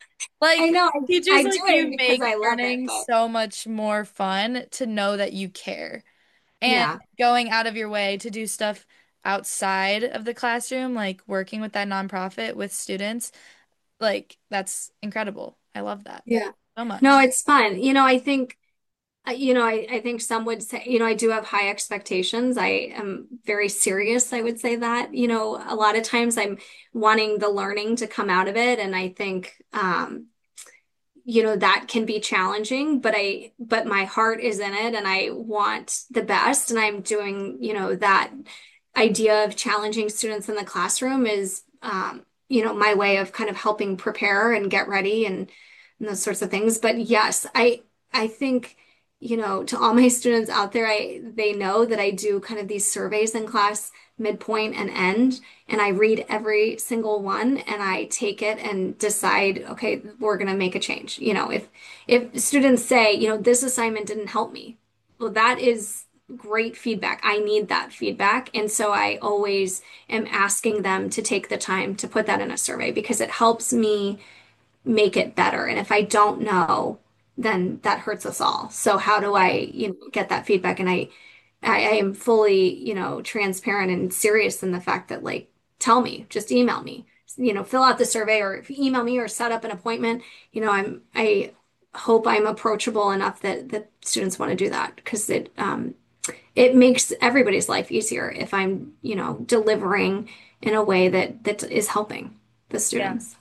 I Like know I, teachers I do like it you because make I love it, learning but so much more fun to know that you care. And yeah, going out of your way to do stuff outside of the classroom, like working with that nonprofit with students, like that's incredible. I love that yeah. so No, much. it's fun. You know, I think Uh, You know, I, I think some would say, you know, I do have high expectations. I am very serious, I would say that. You know, a lot of times I'm wanting the learning to come out of it. And I think, um, you know, that can be challenging, but I, but my heart is in it and I want the best. And I'm doing, you know, that idea of challenging students in the classroom is, um, you know, my way of kind of helping prepare and get ready and, and those sorts of things. But yes, I, I think, you know, to all my students out there, I, they know that I do kind of these surveys in class, midpoint and end. And I read every single one and I take it and decide, okay, we're going to make a change. You know, if if students say, you know, this assignment didn't help me, well, that is great feedback. I need that feedback. And so I always am asking them to take the time to put that in a survey because it helps me make it better. And if I don't know, then that hurts us all. So how do I, Yeah. you know, get that feedback? And I I, I am fully, you know, transparent and serious in the fact that like, tell me, just email me, you know, fill out the survey or if you email me or set up an appointment. You know, I'm, I hope I'm approachable enough that that students want to do that because it, um, it makes everybody's life easier if I'm, you know, delivering in a way that that is helping the Yeah. students.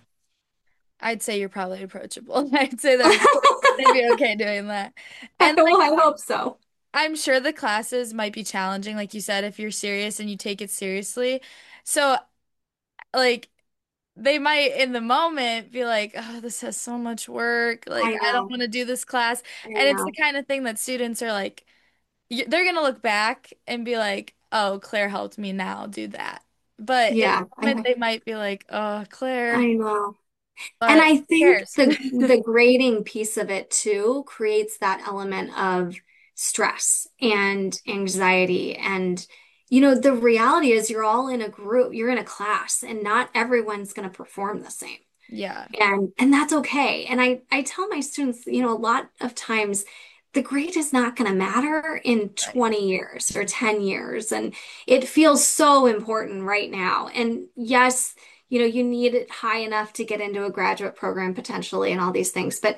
I'd say you're probably approachable. I'd say that they'd be okay doing that. And like Well, I hope so. I'm sure the classes might be challenging, like you said, if you're serious and you take it seriously. So like they might in the moment be like, oh, this has so much work. Like I I don't know. want to do this class. I And it's the know. kind of thing that students are like, y- they're gonna look back and be like, oh, Claire helped me now do that. But in Yeah, the moment I they might be like, oh, Claire, I know. And but I who think cares? the the grading piece of it too creates that element of stress and anxiety. And you know, the reality is you're all in a group, you're in a class, and not everyone's going to perform the same. Yeah. And and that's okay. And I I tell my students, you know, a lot of times the grade is not going to matter in Right. twenty years or ten years. And it feels so important right now. And yes, you know, you need it high enough to get into a graduate program potentially and all these things. But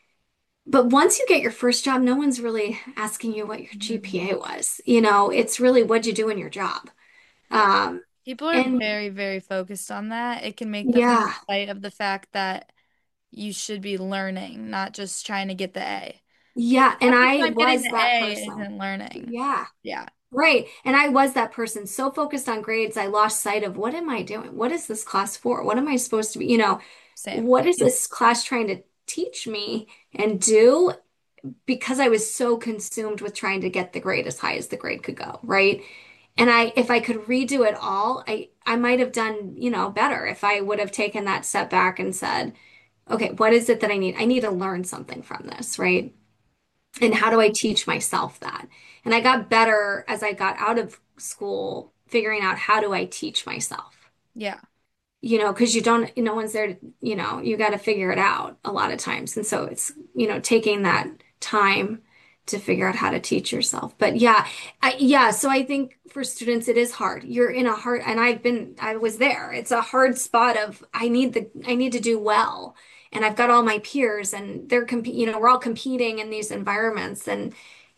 but once you get your first job, no one's really asking you what your Mhm. G P A was. You know, it's really what'd you do in your job. Yeah. Um, People are and very, very focused on that. It can make them lose yeah, sight of the fact that you should be learning, not just trying to get the A. yeah. And Half the I time getting was the that A person. isn't learning. Yeah. Yeah, Right. And I was that person so focused on grades, I lost sight of what am I doing? What is this class for? What am I supposed to be? You know, same. what is this class trying to teach me and do? Because I was so consumed with trying to get the grade as high as the grade could go, right? And I, if I could redo it all, I, I might have done, you know, better if I would have taken that step back and said, okay, what is it that I need? I need to learn something from this, right? And how do I teach myself that? And I got better as I got out of school, figuring out how do I teach myself? Yeah, You know, because you don't, no one's there to, you know, you got to figure it out a lot of times. And so it's, you know, taking that time to figure out how to teach yourself. But yeah, I, yeah. So I think for students, it is hard. You're in a hard, and I've been, I was there. It's a hard spot of I need the, I need to do well. And I've got all my peers and they're comp you know, we're all competing in these environments. And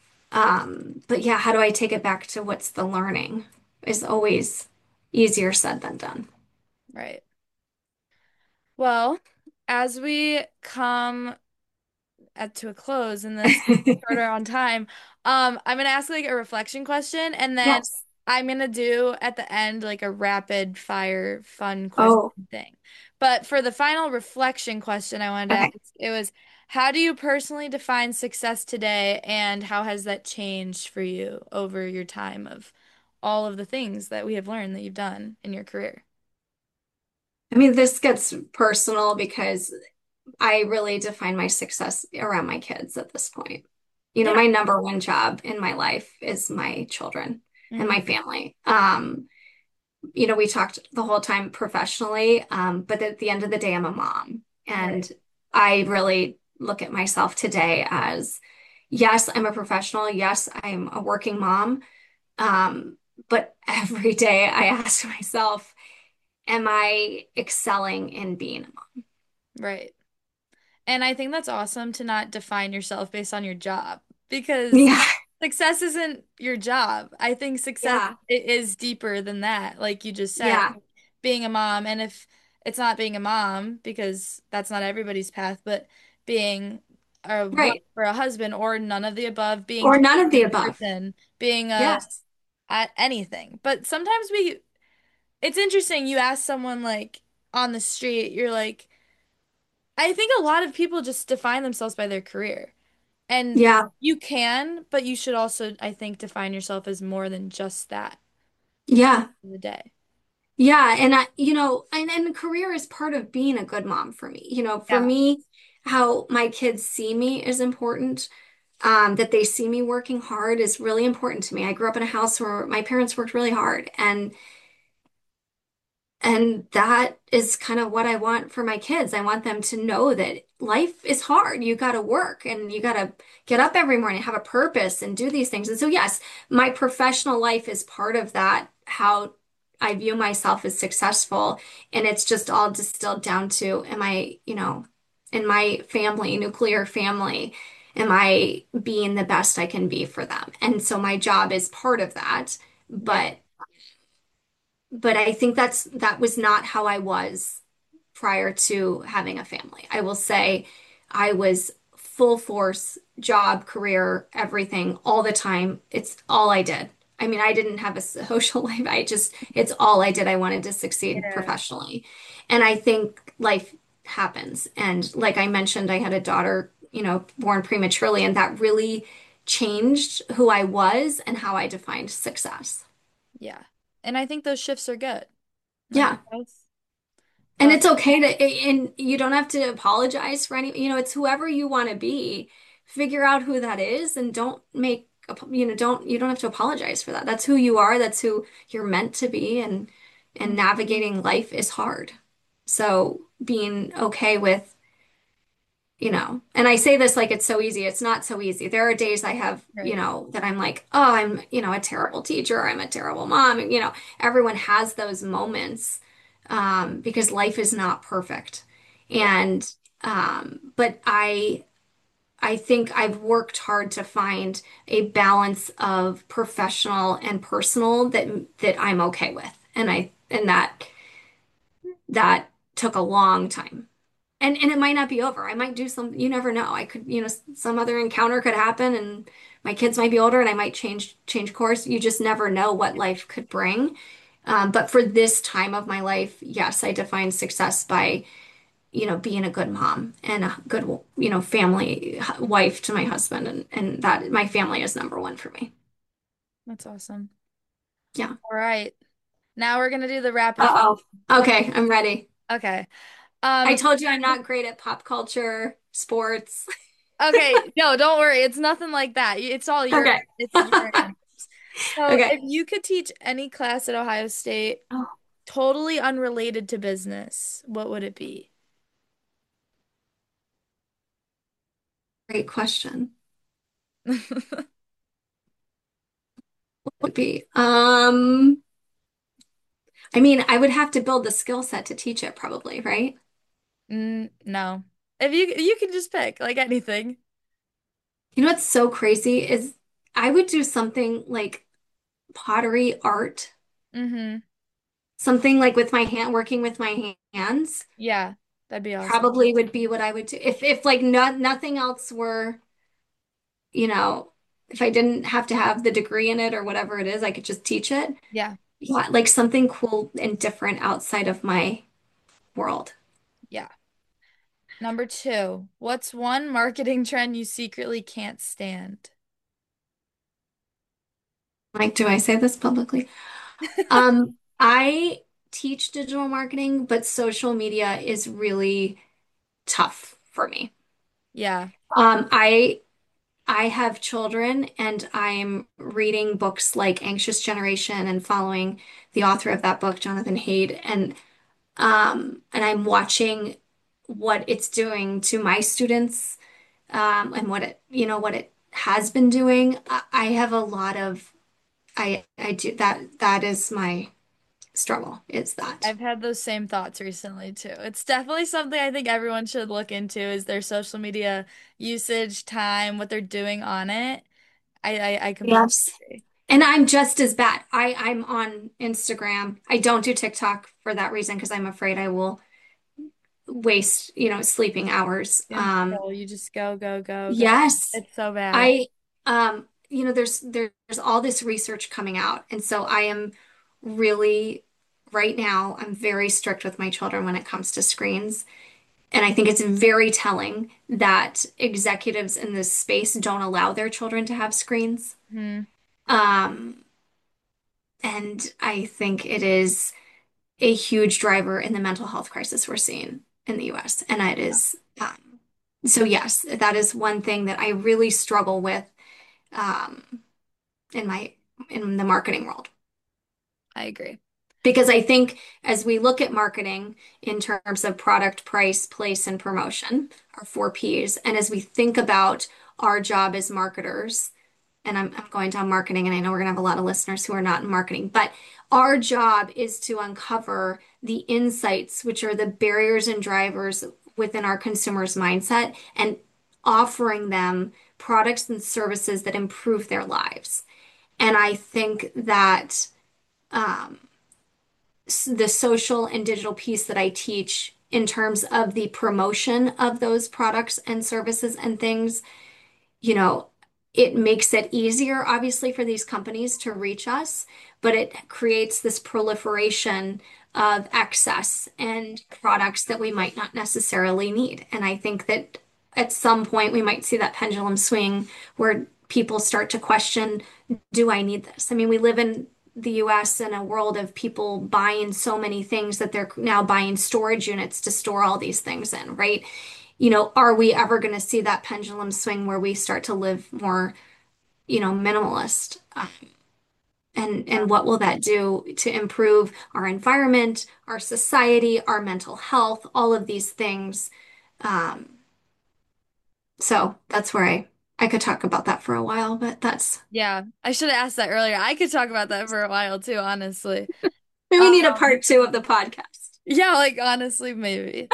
um, but yeah, how do I take it back to what's the learning is always easier said than done. right. Well, as we come at to a close in this shorter on time, um, I'm gonna ask like a reflection question, and then Yes. I'm gonna do at the end like a rapid fire fun question Oh, thing. But for the final reflection question I wanted to ask, okay. it was, how do you personally define success today, and how has that changed for you over your time of all of the things that we have learned that you've done in your career? I mean, this gets personal because I really define my success around my kids at this point. You know, Yeah, my number one job in my life is my children. and Hmm. my family. Um, you know, we talked the whole time professionally, um, but at the end of the day, I'm a mom. Right. And I really look at myself today as, yes, I'm a professional. Yes, I'm a working mom. Um, but every day I ask myself, am I excelling in being a mom? Right. And I think that's awesome to not define yourself based on your job because Yeah, success isn't your job. I think success yeah, i- is deeper than that, like you just said, yeah, being a mom. And if it's not being a mom, because that's not everybody's path, but being a wife right. or a husband or none of the above, being Or just none of the a above. person, being a Yes. at anything. But sometimes we, it's interesting. You ask someone like on the street, you're like, I think a lot of people just define themselves by their career. And Yeah, you can, but you should also, I think, define yourself as more than just that yeah. in the day. Yeah, and I, you know, and, and career is part of being a good mom for me. You know, for Yeah. me, how my kids see me is important. Um, that they see me working hard is really important to me. I grew up in a house where my parents worked really hard, and and that is kind of what I want for my kids. I want them to know that life is hard. You got to work and you got to get up every morning, have a purpose, and do these things. And so, yes, my professional life is part of that, how I view myself as successful. And it's just all distilled down to, am I, you know, in my family, nuclear family, am I being the best I can be for them? And so my job is part of that. Yeah. But but I think that's that was not how I was prior to having a family. I will say I was full force, job, career, everything, all the time. It's all I did. I mean, I didn't have a social life. I just, it's all I did. I wanted to succeed Yeah. professionally. And I think life happens. And like I mentioned, I had a daughter, you know, born prematurely, and that really changed who I was and how I defined success. Yeah. And I think those shifts are good. Like Yeah. both. And But it's okay to, and you don't have to apologize for any, you know, it's whoever you want to be. Figure out who that is and don't make, a- you know, don't, you don't have to apologize for that. That's who you are. That's who you're meant to be. And, and Mhm. navigating life is hard. So being okay with, you know, and I say this like it's so easy. It's not so easy. There are days I have, you Right. know, that I'm like, oh, I'm, you know, a terrible teacher. I'm a terrible mom. And, you know, everyone has those moments um, because life is not perfect. Right. And, um, but I, I think I've worked hard to find a balance of professional and personal that that I'm okay with. And I, and that, that took a long time. And and it might not be over. I might do some, you never know. I could, you know, some other encounter could happen and my kids might be older and I might change change course. You just never know what life could bring. Um, but for this time of my life, yes, I define success by, you know, being a good mom and a good, you know, family h- wife to my husband, and and that my family is number one for me. That's awesome. Yeah. All right. Now we're gonna do the rapid fire. Uh-oh. Okay, I'm ready. Okay. I Um, told you I'm not great at pop culture, sports. okay, no, don't worry. It's nothing like that. It's all your Okay. it's your answers. So Okay. if you could teach any class at Ohio State Oh, totally unrelated to business, what would it be? great question. Would be. Um, I mean, I would have to build the skill set to teach it probably, right? Mm, no. If you you can just pick like anything. You know what's so crazy is I would do something like pottery art, Mm-hmm. something like with my hand, working with my hands, Yeah, that'd be awesome. probably would be what I would do. If if like no, nothing else were, you know, if I didn't have to have the degree in it or whatever it is, I could just teach it. Yeah, Yeah, like something cool and different outside of my world. yeah. Number two, what's one marketing trend you secretly can't stand? Like, do I say this publicly? Um, I teach digital marketing, but social media is really tough for me. Yeah, Um, I I have children and I'm reading books like Anxious Generation and following the author of that book, Jonathan Haidt, and um, and I'm watching what it's doing to my students, um, and what it, you know, what it has been doing. I, I have a lot of I I do that that is my struggle, is that. I've had those same thoughts recently too. It's definitely something I think everyone should look into is their social media usage, time, what they're doing on it. I I, I completely Yes. agree. And I'm just as bad. I I'm on Instagram. I don't do TikTok for that reason because I'm afraid I will waste, you know, sleeping hours. And Um, so you just go, go, go, go. yes, It's so bad. I, um, you know, there's there's all this research coming out, and so I am really right now. I'm very strict with my children when it comes to screens, and I think it's very telling that executives in this space don't allow their children to have screens. Hmm. Um, and I think it is a huge driver in the mental health crisis we're seeing in the U S. And it is, um, so yes, that is one thing that I really struggle with, um, in my in the marketing world. I agree. Because I think as we look at marketing in terms of product, price, place, and promotion, our four P's, and as we think about our job as marketers, and I'm, I'm going down marketing, and I know we're going to have a lot of listeners who are not in marketing, but our job is to uncover the insights, which are the barriers and drivers within our consumers' mindset, and offering them products and services that improve their lives. And I think that um, the social and digital piece that I teach in terms of the promotion of those products and services and things, you know, it makes it easier, obviously, for these companies to reach us, but it creates this proliferation of excess and products that we might not necessarily need. And I think that at some point we might see that pendulum swing where people start to question, do I need this? I mean, we live in the U S in a world of people buying so many things that they're now buying storage units to store all these things in, right? You know, are we ever going to see that pendulum swing where we start to live more, you know, minimalist? Um, and Yeah. and what will that do to improve our environment, our society, our mental health, all of these things? Um, so that's where I I could talk about that for a while, but that's Yeah. I should have asked that earlier. I could talk about that for a while too, honestly. maybe we need a Um, part two of the podcast. yeah, like honestly, maybe.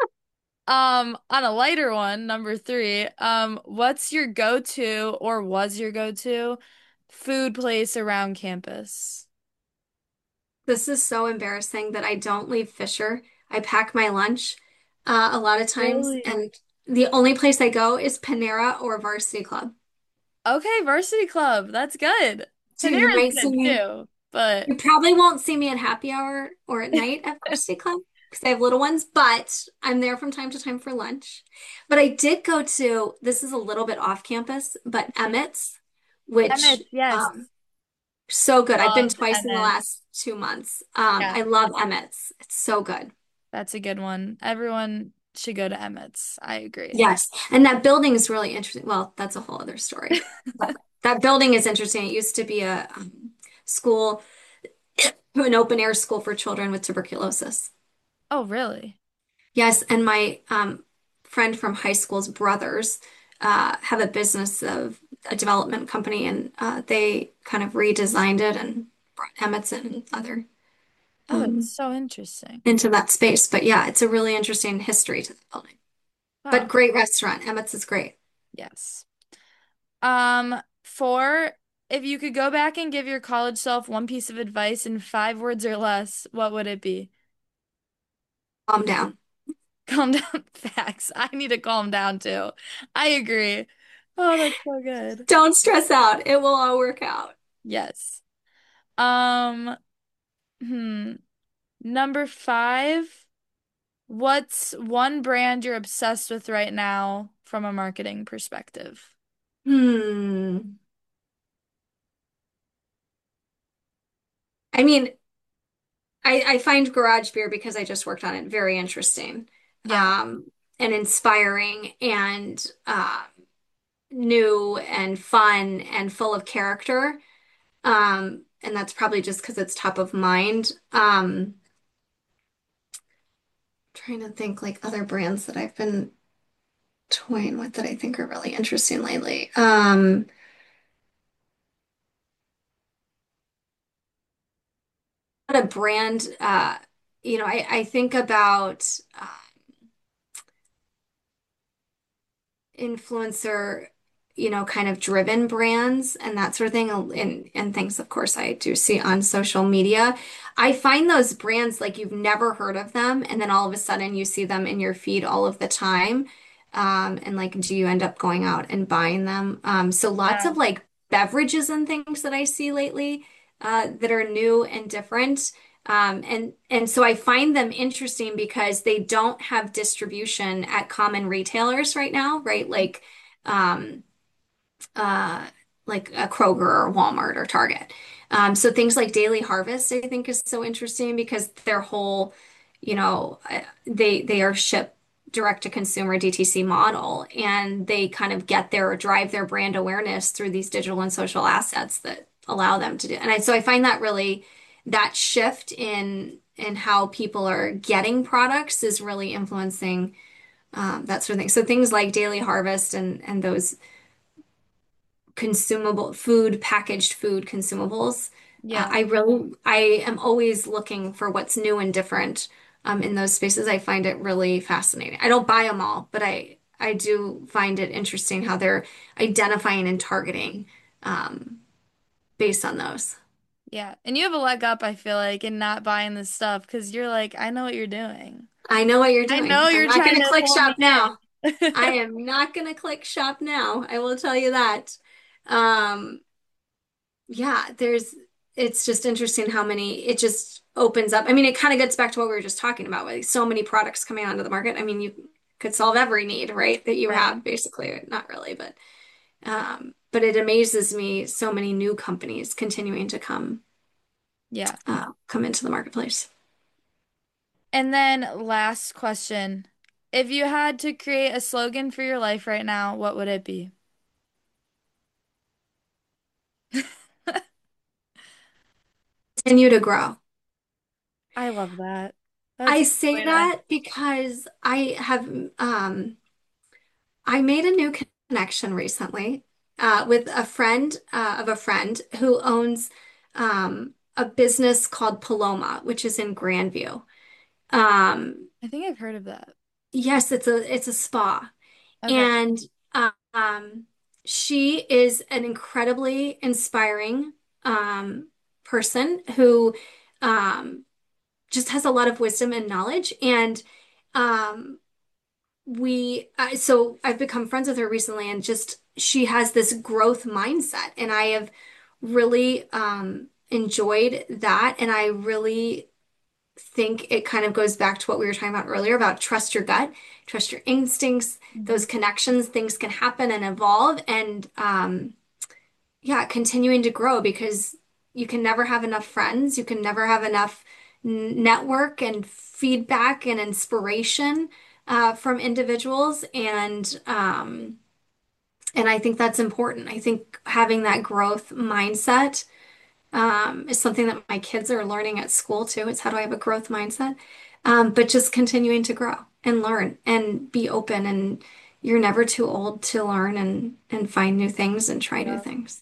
Um, on a lighter one, number three, um, what's your go-to or was your go-to food place around campus? This is so embarrassing that I don't leave Fisher. I pack my lunch uh, a lot of times, Really? and the only place I go is Panera or Varsity Club. Okay, Varsity Club. That's good. So you Panera's might see good me. too, but You probably won't see me at happy hour or at night at Varsity Club because I have little ones, but I'm there from time to time for lunch. But I did go to, this is a little bit off campus, but Emmett's, which Emmett, yes. um so good. I've been Loved twice in the Emmett. last two months. Um, Yeah, I love Emmett's. It's so good. that's a good one. Everyone should go to Emmett's. I agree. Yes. And that building is really interesting. Well, that's a whole other story. But that building is interesting. It used to be a um, school, an open air school for children with tuberculosis. Oh, really? Yes, and my um, friend from high school's brothers uh, have a business of a development company, and uh, they kind of redesigned it and brought Emmett's and other Oh, it's um, so interesting. into that space. But yeah, it's a really interesting history to the building. But Wow. great restaurant. Emmett's is great. Yes. Um, four, if you could go back and give your college self one piece of advice in five words or less, what would it be? Calm down. Calm down. Facts. I need to calm down too. I agree. Oh, that's so good. Don't stress out. It will all work out. Yes. Um, hmm. Number five, what's one brand you're obsessed with right now from a marketing perspective? Hmm. I mean, I, I find Garage Beer because I just worked on it very interesting, Yeah. um, and inspiring, and uh, new and fun and full of character. Um, and that's probably just because it's top of mind. Um, trying to think like other brands that I've been toying with that I think are really interesting lately. Um, a brand, uh, you know, I, I think about uh, influencer, you know, kind of driven brands and that sort of thing, and and things, of course, I do see on social media. I find those brands like you've never heard of them, and then all of a sudden you see them in your feed all of the time. Um, and like, do you end up going out and buying them? Um, so lots Yeah. of like beverages and things that I see lately, uh, that are new and different. Um, and and so I find them interesting because they don't have distribution at common retailers right now, right? Like um, uh, like a Kroger or Walmart or Target. Um, so things like Daily Harvest, I think, is so interesting because their whole, you know, uh, they they are shipped direct to consumer D T C model, and they kind of get their drive their brand awareness through these digital and social assets that allow them to do. And I, so I find that really that shift in in how people are getting products is really influencing um, that sort of thing. So things like Daily Harvest and and those consumable food, packaged food consumables. Uh, Yeah. I really, I am always looking for what's new and different um, in those spaces. I find it really fascinating. I don't buy them all, but I, I do find it interesting how they're identifying and targeting um, based on those. Yeah. And you have a leg up, I feel like, in not buying this stuff because you're like, I know what you're doing. I know what you're I doing. know I'm you're not going trying to to click pull me shop now. in. I am not going to click shop now. I will tell you that. Um, Yeah, there's it's just interesting how many it just opens up. I mean, it kind of gets back to what we were just talking about, with so many products coming onto the market. I mean, you could solve every need, right, that you Right. have, basically. Not really, but um, but it amazes me so many new companies continuing to come Yeah. uh, come into the marketplace. And then last question. If you had to create a slogan for your life right now, what would it be? Continue to grow. I love that. That's I a good say way to end. that because I have um, I made a new connection recently uh, with a friend uh, of a friend who owns um, a business called Paloma, which is in Grandview. Um, I think I've heard of that. yes, it's a it's a spa, Okay. and um, she is an incredibly inspiring um, person who um, just has a lot of wisdom and knowledge. And um, we uh, so I've become friends with her recently, and just she has this growth mindset, and I have really um enjoyed that, and I really think it kind of goes back to what we were talking about earlier about trust your gut, trust your instincts, Mhm. those connections, things can happen and evolve, and um yeah, continuing to grow because you can never have enough friends. You can never have enough n- network and feedback and inspiration uh, from individuals. And um, and I think that's important. I think having that growth mindset um, is something that my kids are learning at school too. It's how do I have a growth mindset? Um, but just continuing to grow and learn and be open. And you're never too old to learn and and find new things and try new Yeah. things.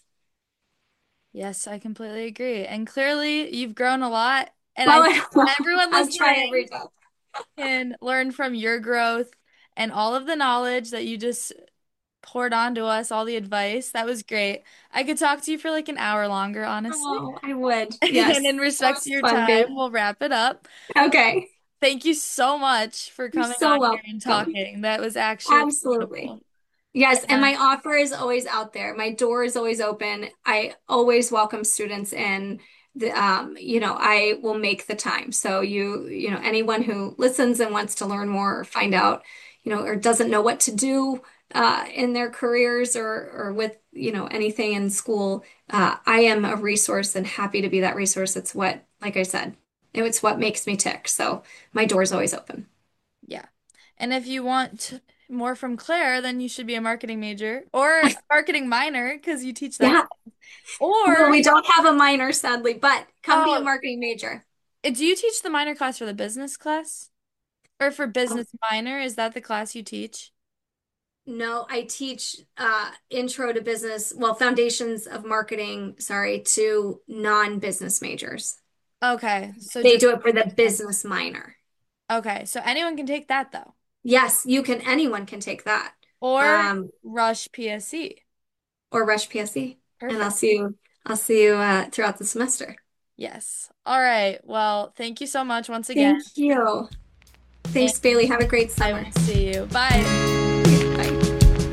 Yes, I completely agree. And clearly, you've grown a lot. And I Well, think I will. everyone I'll try every listening time. can learn from your growth and all of the knowledge that you just poured onto us, all the advice. That was great. I could talk to you for like an hour longer, honestly. Oh, I would. And Yes. in That respect to was your fun, time, babe. we'll wrap it up. Okay. Thank you so much for You're coming so on here and welcome. talking. That was actually Absolutely. wonderful. Yes, and Uh, my offer is always out there. My door is always open. I always welcome students in. The, um, you know, I will make the time. So you, you know, anyone who listens and wants to learn more or find out, you know, or doesn't know what to do uh, in their careers or or with, you know, anything in school, uh, I am a resource and happy to be that resource. It's what, like I said, it's what makes me tick. So my door's always open. yeah. And if you want more from Claire, then you should be a marketing major or a marketing minor because you teach that. Yeah. Well, Or, we don't have a minor, sadly, but come be a oh, marketing major. do you teach the minor class for the business class? Or for Oh, business minor? Is that the class you teach? no, I teach uh, intro to business, well, foundations of marketing, sorry, to non-business majors. Okay, so They just do it for the business minor. okay, so anyone can take that though. Yes, you can, anyone can take that. Or Um, Rush P S C. or Rush P S C. And I'll Perfect. see you, I'll see you uh, throughout the semester. Yes. All right. Well, thank you so much once again. Thank you. And Thanks, Bailey. Have a great I summer. will see you. Bye. Bye.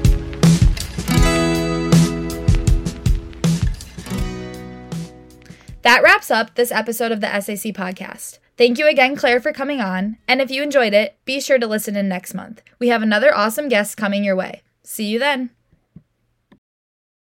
That wraps up this episode of the S A C podcast. Thank you again, Claire, for coming on. And if you enjoyed it, be sure to listen in next month. We have another awesome guest coming your way. See you then.